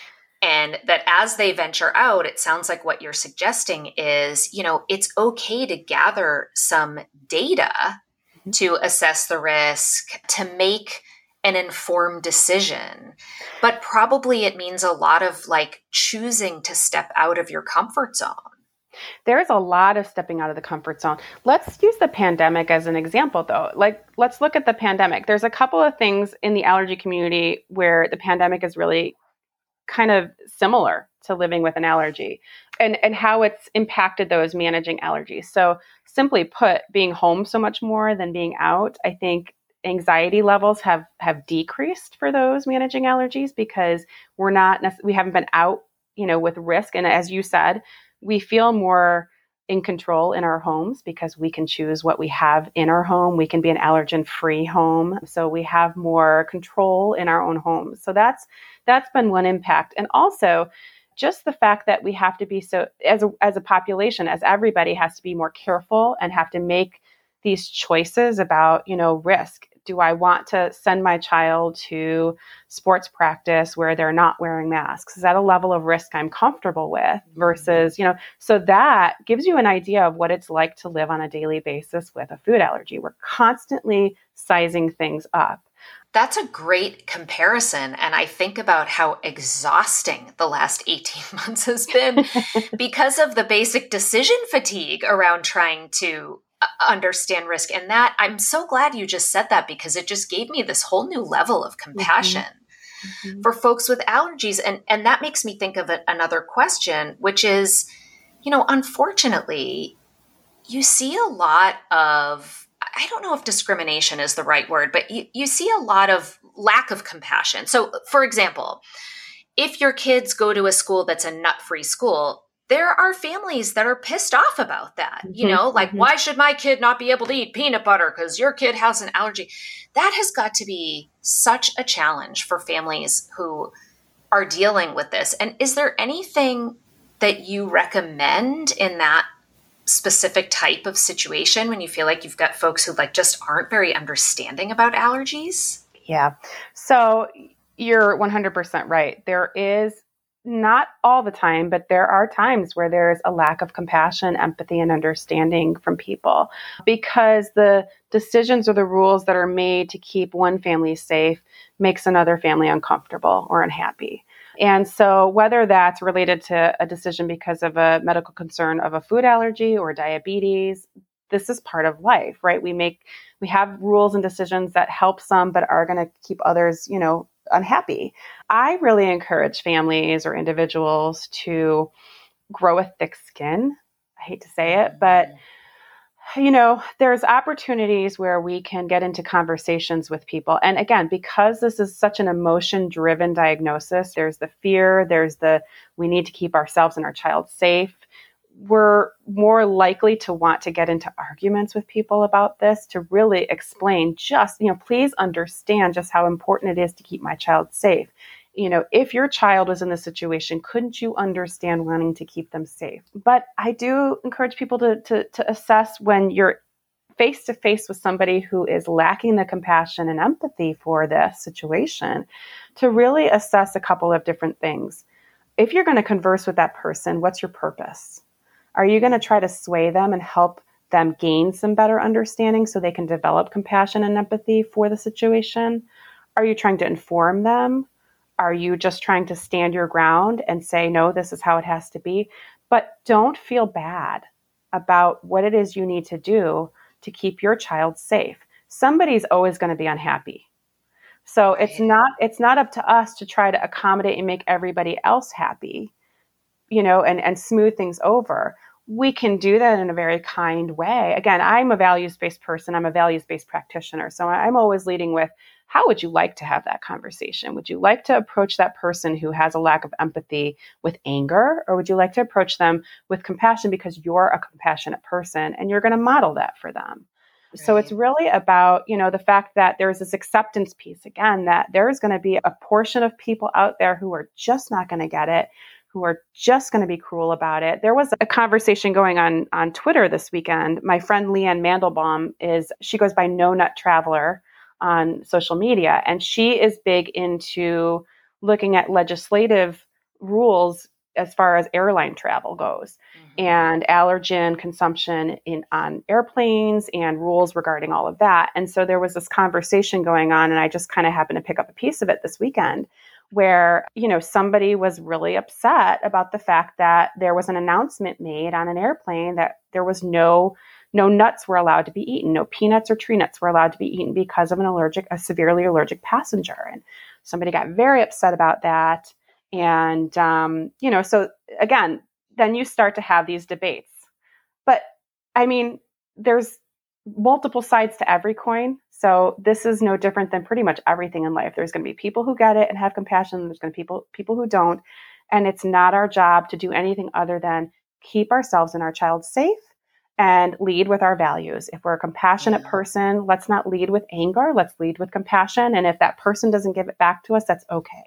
And that as they venture out, it sounds like what you're suggesting is, you know, it's okay to gather some data mm-hmm. to assess the risk, to make an informed decision. But probably it means a lot of like choosing to step out of your comfort zone. There's a lot of stepping out of the comfort zone. Let's use the pandemic as an example, though. Like, let's look at the pandemic. There's a couple of things in the allergy community where the pandemic is really kind of similar to living with an allergy and, and how it's impacted those managing allergies. So simply put, being home so much more than being out, I think anxiety levels have, have decreased for those managing allergies because we're not, we haven't been out, you know, with risk. And as you said, we feel more in control in our homes because we can choose what we have in our home. We can be an allergen-free home. So we have more control in our own homes. So that's, that's been one impact. And also just the fact that we have to be so, as a, as a population, as everybody has to be more careful and have to make these choices about, you know, risk. Do I want to send my child to sports practice where they're not wearing masks? Is that a level of risk I'm comfortable with versus, you know, so that gives you an idea of what it's like to live on a daily basis with a food allergy. We're constantly sizing things up. That's a great comparison. And I think about how exhausting the last eighteen months has been because of the basic decision fatigue around trying to understand risk. And that I'm so glad you just said that because it just gave me this whole new level of compassion. Mm-hmm. mm-hmm. for folks with allergies. And, and that makes me think of a, another question, which is, you know, unfortunately, you see a lot of, I don't know if discrimination is the right word, but you, you see a lot of lack of compassion. So, for example, if your kids go to a school that's a nut-free school, there are families that are pissed off about that. Mm-hmm, you know, like, mm-hmm. why should my kid not be able to eat peanut butter because your kid has an allergy? That has got to be such a challenge for families who are dealing with this. And is there anything that you recommend in that specific type of situation when you feel like you've got folks who like just aren't very understanding about allergies? Yeah. So you're one hundred percent right. There is, not all the time, but there are times where there's a lack of compassion, empathy, and understanding from people because the decisions or the rules that are made to keep one family safe makes another family uncomfortable or unhappy. And so whether that's related to a decision because of a medical concern of a food allergy or diabetes, this is part of life, right? We make, we have rules and decisions that help some, but are going to keep others, you know, unhappy. I really encourage families or individuals to grow a thick skin. I hate to say it, but you know, there's opportunities where we can get into conversations with people. And again, because this is such an emotion-driven diagnosis, there's the fear, there's the, we need to keep ourselves and our child safe. We're more likely to want to get into arguments with people about this to really explain just, you know, please understand just how important it is to keep my child safe. You know, if your child was in this situation, couldn't you understand wanting to keep them safe? But I do encourage people to, to, to assess when you're face to face with somebody who is lacking the compassion and empathy for this situation, to really assess a couple of different things. If you're going to converse with that person, what's your purpose? Are you going to try to sway them and help them gain some better understanding so they can develop compassion and empathy for the situation? Are you trying to inform them? Are you just trying to stand your ground and say, no, this is how it has to be? But don't feel bad about what it is you need to do to keep your child safe. Somebody's always going to be unhappy. So right. it's not it's not up to us to try to accommodate and make everybody else happy, you know, and, and smooth things over. We can do that in a very kind way. Again, I'm a values-based person. I'm a values-based practitioner. So I'm always leading with, how would you like to have that conversation? Would you like to approach that person who has a lack of empathy with anger, or would you like to approach them with compassion because you're a compassionate person and you're going to model that for them? Right. So it's really about, you know, the fact that there's this acceptance piece, again, that there's going to be a portion of people out there who are just not going to get it, who are just going to be cruel about it. There was a conversation going on on Twitter this weekend. My friend Leanne Mandelbaum is, she goes by No Nut Traveler on social media, and she is big into looking at legislative rules as far as airline travel goes, mm-hmm. and allergen consumption in on airplanes and rules regarding all of that. And so there was this conversation going on, and I just kind of happened to pick up a piece of it this weekend, where, you know, somebody was really upset about the fact that there was an announcement made on an airplane that there was no no nuts were allowed to be eaten, no peanuts or tree nuts were allowed to be eaten because of an allergic, a severely allergic passenger. And somebody got very upset about that. And, um, you know, so again, then you start to have these debates. But I mean, there's multiple sides to every coin. So this is no different than pretty much everything in life. There's going to be people who get it and have compassion. There's going to be people, people who don't. And it's not our job to do anything other than keep ourselves and our child safe and lead with our values. If we're a compassionate person, let's not lead with anger. Let's lead with compassion. And if that person doesn't give it back to us, that's okay.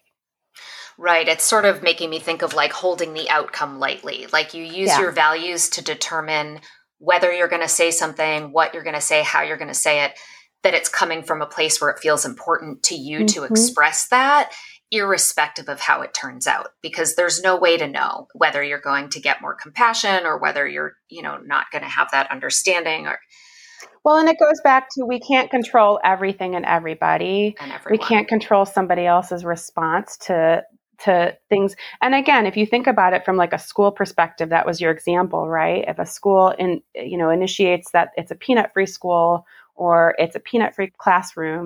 Right. It's sort of making me think of like holding the outcome lightly. Like you use yeah. your values to determine whether you're going to say something, what you're going to say, how you're going to say it, that it's coming from a place where it feels important to you mm-hmm. to express that, irrespective of how it turns out, because there's no way to know whether you're going to get more compassion or whether you're, you know, not going to have that understanding or. Well, and it goes back to, we can't control everything and everybody. And everyone. We can't control somebody else's response to to things. And again, if you think about it from like a school perspective, that was your example, right? If a school in, you know, initiates that it's a peanut-free school or it's a peanut-free classroom,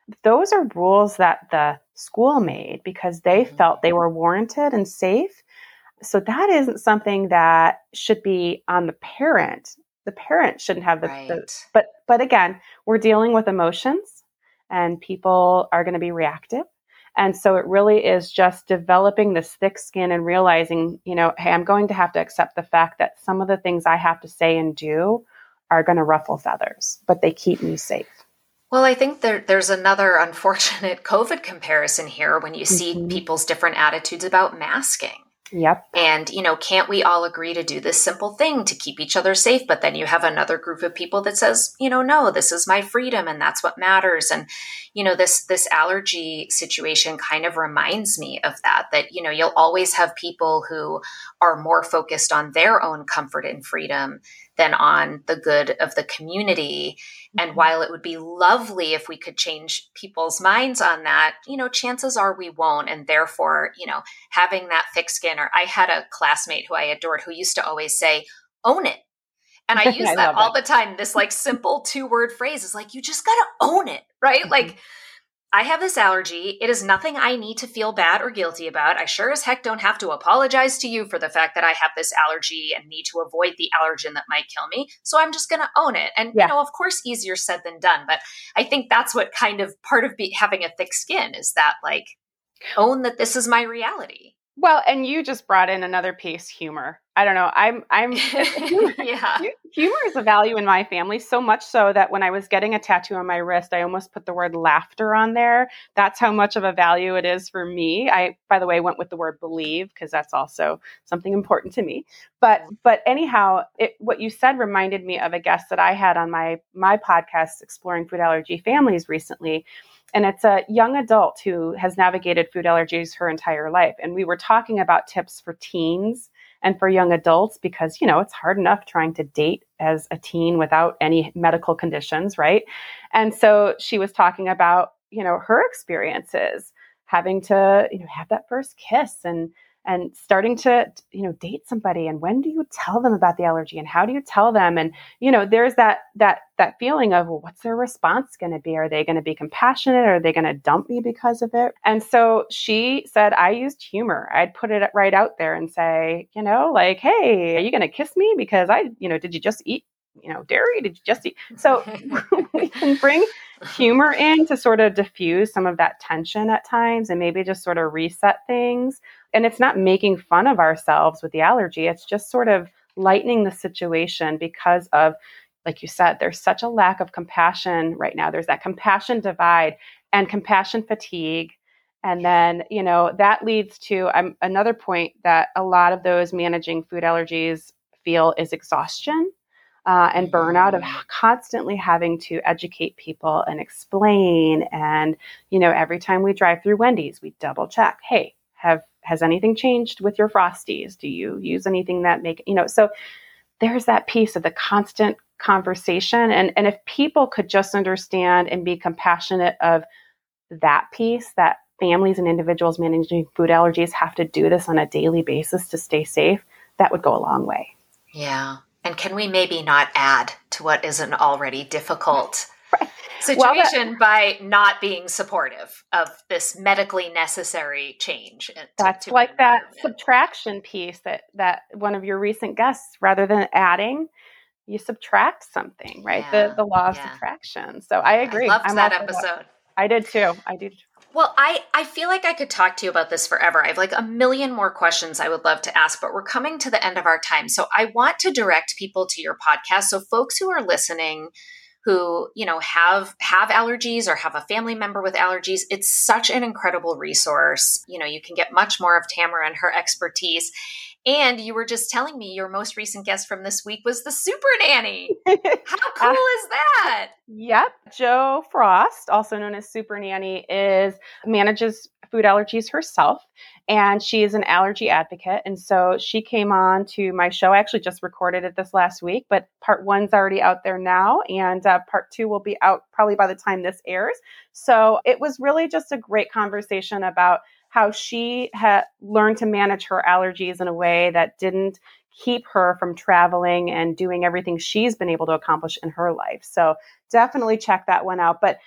those are rules that the school made because they Mm-hmm. felt they were warranted and safe. So that isn't something that should be on the parent. The parent shouldn't have the, Right. the but but again, we're dealing with emotions and people are going to be reactive. And so it really is just developing this thick skin and realizing, you know, hey, I'm going to have to accept the fact that some of the things I have to say and do are going to ruffle feathers, but they keep me safe. Well, I think there, there's another unfortunate COVID comparison here when you see Mhm. people's different attitudes about masking. Yep. And, you know, can't we all agree to do this simple thing to keep each other safe? But then you have another group of people that says, you know, no, this is my freedom and that's what matters. And, you know, this, this allergy situation kind of reminds me of that, that, you know, you'll always have people who are more focused on their own comfort and freedom than on the good of the community. And while it would be lovely if we could change people's minds on that, you know, chances are we won't. And therefore, you know, having that thick skin, or I had a classmate who I adored who used to always say, own it. And I use I that love all it. the time. This like simple two word phrase is like, you just got to own it, right? Mhm. Like, I have this allergy. It is nothing I need to feel bad or guilty about. I sure as heck don't have to apologize to you for the fact that I have this allergy and need to avoid the allergen that might kill me. So I'm just going to own it. And, Yeah. you know, of course, easier said than done. But I think that's what kind of part of be, having a thick skin is that, like, own that this is my reality. Well, and you just brought in another piece, humor. I don't know. I'm, I'm, humor, Yeah. humor is a value in my family, so much so that when I was getting a tattoo on my wrist, I almost put the word laughter on there. That's how much of a value it is for me. I, by the way, went with the word believe because that's also something important to me. But, but anyhow, it, what you said reminded me of a guest that I had on my, my podcast, Exploring Food Allergy Families recently. And it's a young adult who has navigated food allergies her entire life. And we were talking about tips for teens and for young adults because, you know, it's hard enough trying to date as a teen without any medical conditions, right? And so she was talking about, you know, her experiences having to, you know, have that first kiss and and starting to, you know, date somebody. And when do you tell them about the allergy and how do you tell them? And, you know, there's that, that, that feeling of, well, what's their response going to be? Are they going to be compassionate? Are they going to dump me because of it? And so she said, I used humor. I'd put it right out there and say, you know, like, hey, are you going to kiss me? Because I, you know, did you just eat, you know, dairy? Did you just eat? So we can bring humor in to sort of diffuse some of that tension at times and maybe just sort of reset things. And it's not making fun of ourselves with the allergy. It's just sort of lightening the situation because of, like you said, there's such a lack of compassion right now. There's that compassion divide and compassion fatigue. And then, you know, that leads to um, another point that a lot of those managing food allergies feel is exhaustion. Uh, and burnout of constantly having to educate people and explain. And, you know, every time we drive through Wendy's, we double check, hey, have, has anything changed with your Frosties? Do you use anything that make, you know, so there's that piece of the constant conversation. And, and if people could just understand and be compassionate of that piece, that families and individuals managing food allergies have to do this on a daily basis to stay safe, that would go a long way. Yeah. And can we maybe not add to what is an already difficult right. situation well, that, by not being supportive of this medically necessary change? To, that's to like that subtraction piece that, that one of your recent guests, rather than adding, you subtract something, right? Yeah, the the law of yeah. subtraction. So I agree. I loved I'm that also episode. That. I did too. I did too. Well, I, I feel like I could talk to you about this forever. I have like a million more questions I would love to ask, but we're coming to the end of our time. So I want to direct people to your podcast. So folks who are listening who, you know, have have allergies or have a family member with allergies, it's such an incredible resource. You know, you can get much more of Tamara and her expertise. And you were just telling me your most recent guest from this week was the super nanny. How cool is that? Yep. Jo Frost, also known as Super Nanny, is manages food allergies herself. And she is an allergy advocate. And so she came on to my show. I actually just recorded it this last week, but part one's already out there now. And uh, part two will be out probably by the time this airs. So it was really just a great conversation about how she had learned to manage her allergies in a way that didn't keep her from traveling and doing everything she's been able to accomplish in her life. So definitely check that one out. But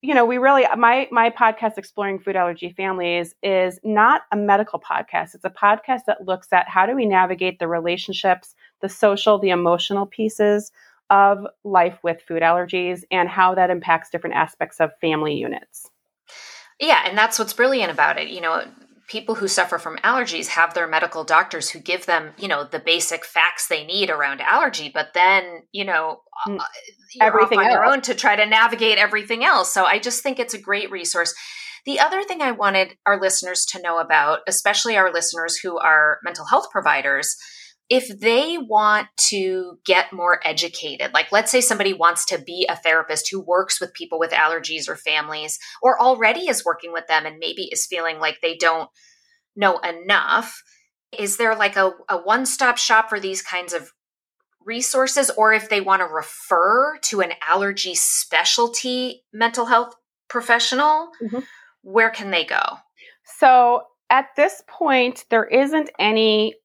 you know, we really, my, my podcast, Exploring Food Allergy Families, is not a medical podcast. It's a podcast that looks at how do we navigate the relationships, the social, the emotional pieces of life with food allergies and how that impacts different aspects of family units. Yeah. And that's what's brilliant about it. You know, people who suffer from allergies have their medical doctors who give them, you know, the basic facts they need around allergy, but then, you know, Mm. uh, you're Everything off on your else. own to try to navigate everything else. So I just think it's a great resource. The other thing I wanted our listeners to know about, especially our listeners who are mental health providers, if they want to get more educated, like let's say somebody wants to be a therapist who works with people with allergies or families, or already is working with them and maybe is feeling like they don't know enough, is there like a, a one-stop shop for these kinds of resources? Or if they want to refer to an allergy specialty mental health professional, Mm-hmm. where can they go? So at this point, there isn't any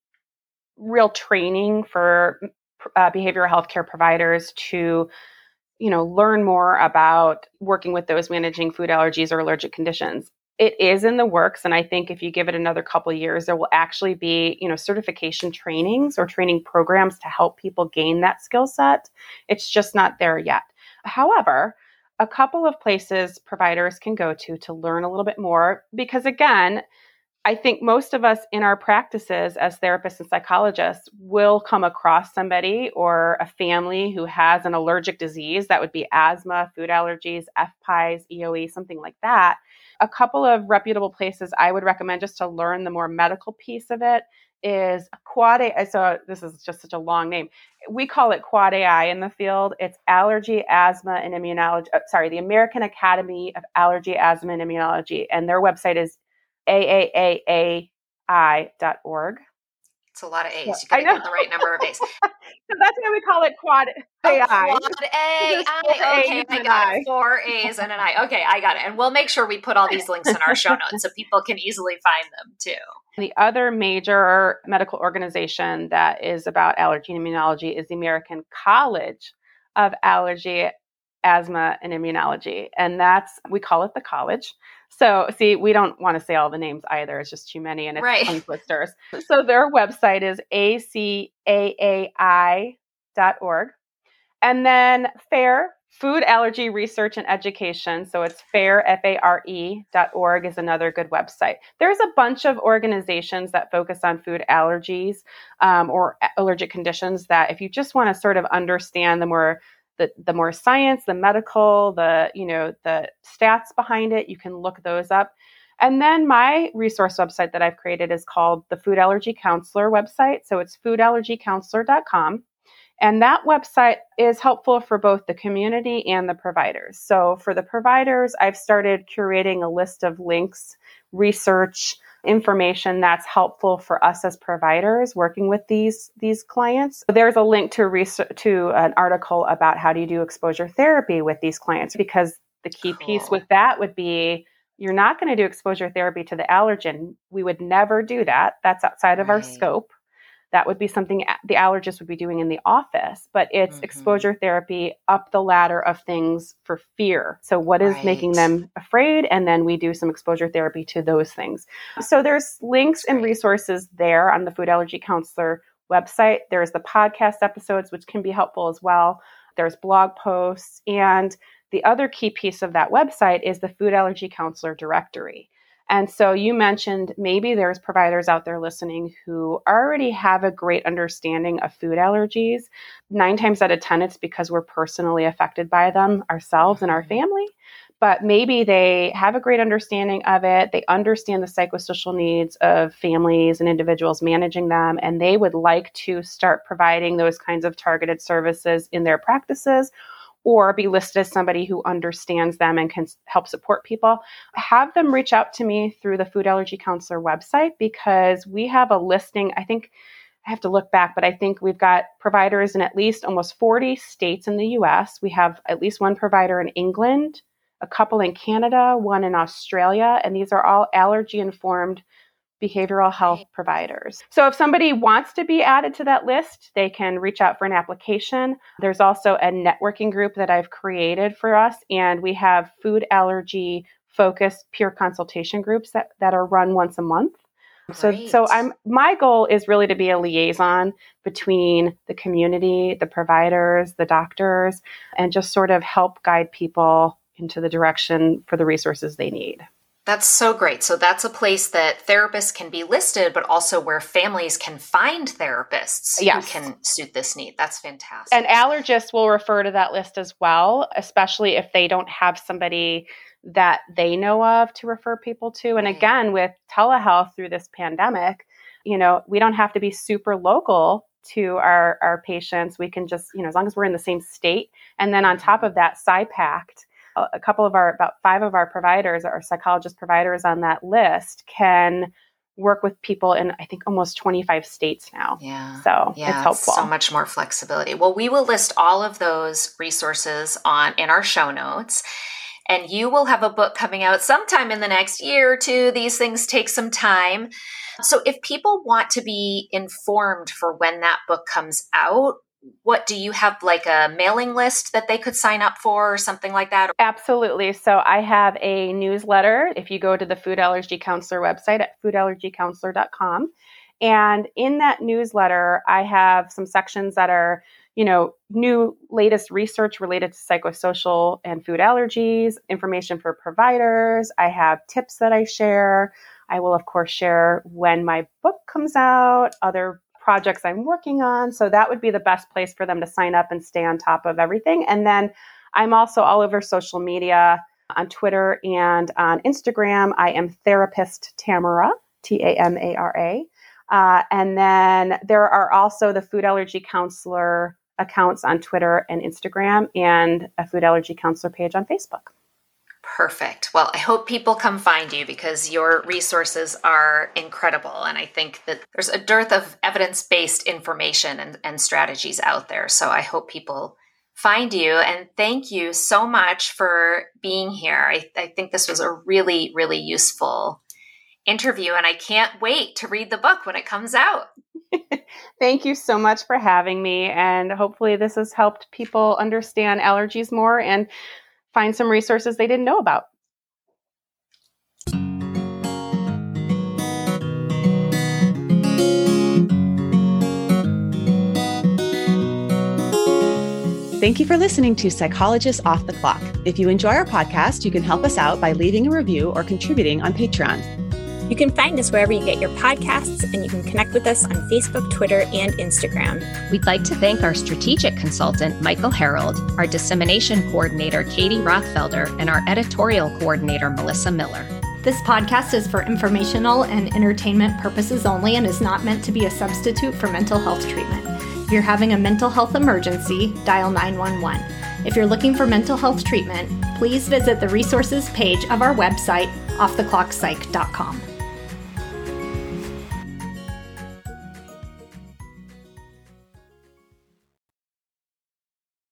real training for uh, behavioral healthcare providers to, you know, learn more about working with those managing food allergies or allergic conditions. It is in the works, and I think if you give it another couple of years, there will actually be, you know, certification trainings or training programs to help people gain that skill set. It's just not there yet. However, a couple of places providers can go to to learn a little bit more, because again, I think most of us in our practices as therapists and psychologists will come across somebody or a family who has an allergic disease. That would be asthma, food allergies, F P I S, E O E, something like that. A couple of reputable places I would recommend just to learn the more medical piece of it is Quad A I. So this is just such a long name. We call it Quad A I in the field. It's Allergy, Asthma, and Immunology. Uh, sorry, the American Academy of Allergy, Asthma, and Immunology. And their website is A A A A I dot org. It's a lot of A's. Yeah, You got I to know. get the right number of A's. So that's why we call it Quad Oh, A I. Quad A. There's four I, okay, A's I and got an it. Four A's and an I. Okay, I got it. And we'll make sure we put all these links in our show notes so people can easily find them too. The other major medical organization that is about allergy and immunology is the American College of Allergy, Asthma, and Immunology. And that's, we call it the college. So see, we don't want to say all the names either. It's just too many and it's Right. tongue twisters. So their website is A C A A I dot org. And then FARE, Food Allergy Research and Education. So it's FARE, F A R E dot org is another good website. There's a bunch of organizations that focus on food allergies um, or allergic conditions that if you just want to sort of understand the more the, the more science, the medical, the, you know, the stats behind it, you can look those up. And then my resource website that I've created is called the Food Allergy Counselor website. So it's food allergy counselor dot com. And that website is helpful for both the community and the providers. So for the providers, I've started curating a list of links, research, information that's helpful for us as providers working with these, these clients. There's a link to research, to an article about how do you do exposure therapy with these clients, because the key Cool. piece with that would be you're not going to do exposure therapy to the allergen. We would never do that. That's outside of our Right. scope. That would be something the allergist would be doing in the office, but it's Mhm. exposure therapy up the ladder of things for fear. So what is Right. making them afraid? And then we do some exposure therapy to those things. So there's links and Great. resources there on the Food Allergy Counselor website. There's the podcast episodes, which can be helpful as well. There's blog posts. And the other key piece of that website is the Food Allergy Counselor directory. And so you mentioned maybe there's providers out there listening who already have a great understanding of food allergies. Nine times out of ten, it's because we're personally affected by them ourselves and our family. But maybe they have a great understanding of it. They understand the psychosocial needs of families and individuals managing them, and they would like to start providing those kinds of targeted services in their practices, or be listed as somebody who understands them and can help support people. Have them reach out to me through the Food Allergy Counselor website, because we have a listing. I think I have to look back, but I think we've got providers in at least almost forty states in the U S. We have at least one provider in England, a couple in Canada, one in Australia, and these are all allergy-informed behavioral health providers. So if somebody wants to be added to that list, they can reach out for an application. There's also a networking group that I've created for us, and we have food allergy focused peer consultation groups that, that are run once a month. So, Great. so I'm, my goal is really to be a liaison between the community, the providers, the doctors, and just sort of help guide people into the direction for the resources they need. That's so great. So that's a place that therapists can be listed, but also where families can find therapists yes. who can suit this need. That's fantastic. And allergists will refer to that list as well, especially if they don't have somebody that they know of to refer people to. And right. again, with telehealth through this pandemic, you know, we don't have to be super local to our, our patients. We can just, you know, as long as we're in the same state. And then on top of that, SciPact, a couple of our, about five of our providers, our psychologist providers on that list, can work with people in, I think, almost twenty-five states now. Yeah. So yeah, it's helpful. So much more flexibility. Well, we will list all of those resources on in our show notes. And you will have a book coming out sometime in the next year or two. These things take some time. So if people want to be informed for when that book comes out, what do you have, like a mailing list that they could sign up for or something like that? Absolutely. So I have a newsletter. If you go to the Food Allergy Counselor website at food allergy counselor dot com. And in that newsletter, I have some sections that are, you know, new latest research related to psychosocial and food allergies, information for providers. I have tips that I share. I will, of course, share when my book comes out, other projects I'm working on. So that would be the best place for them to sign up and stay on top of everything. And then I'm also all over social media, on Twitter and on Instagram. I am Therapist Tamara, T A M A R A. Uh, and then there are also the Food Allergy Counselor accounts on Twitter and Instagram, and a Food Allergy Counselor page on Facebook. Perfect. Well, I hope people come find you because your resources are incredible. And I think that there's a dearth of evidence-based information and, and strategies out there. So I hope people find you. And thank you so much for being here. I, I think this was a really, really useful interview, and I can't wait to read the book when it comes out. Thank you so much for having me. And hopefully this has helped people understand allergies more and find some resources they didn't know about. Thank you for listening to Psychologists Off the Clock. If you enjoy our podcast, you can help us out by leaving a review or contributing on Patreon. You can find us wherever you get your podcasts, and you can connect with us on Facebook, Twitter, and Instagram. We'd like to thank our strategic consultant, Michael Harold, our dissemination coordinator, Katie Rothfelder, and our editorial coordinator, Melissa Miller. This podcast is for informational and entertainment purposes only and is not meant to be a substitute for mental health treatment. If you're having a mental health emergency, dial nine one one. If you're looking for mental health treatment, please visit the resources page of our website, off the clock psych dot com.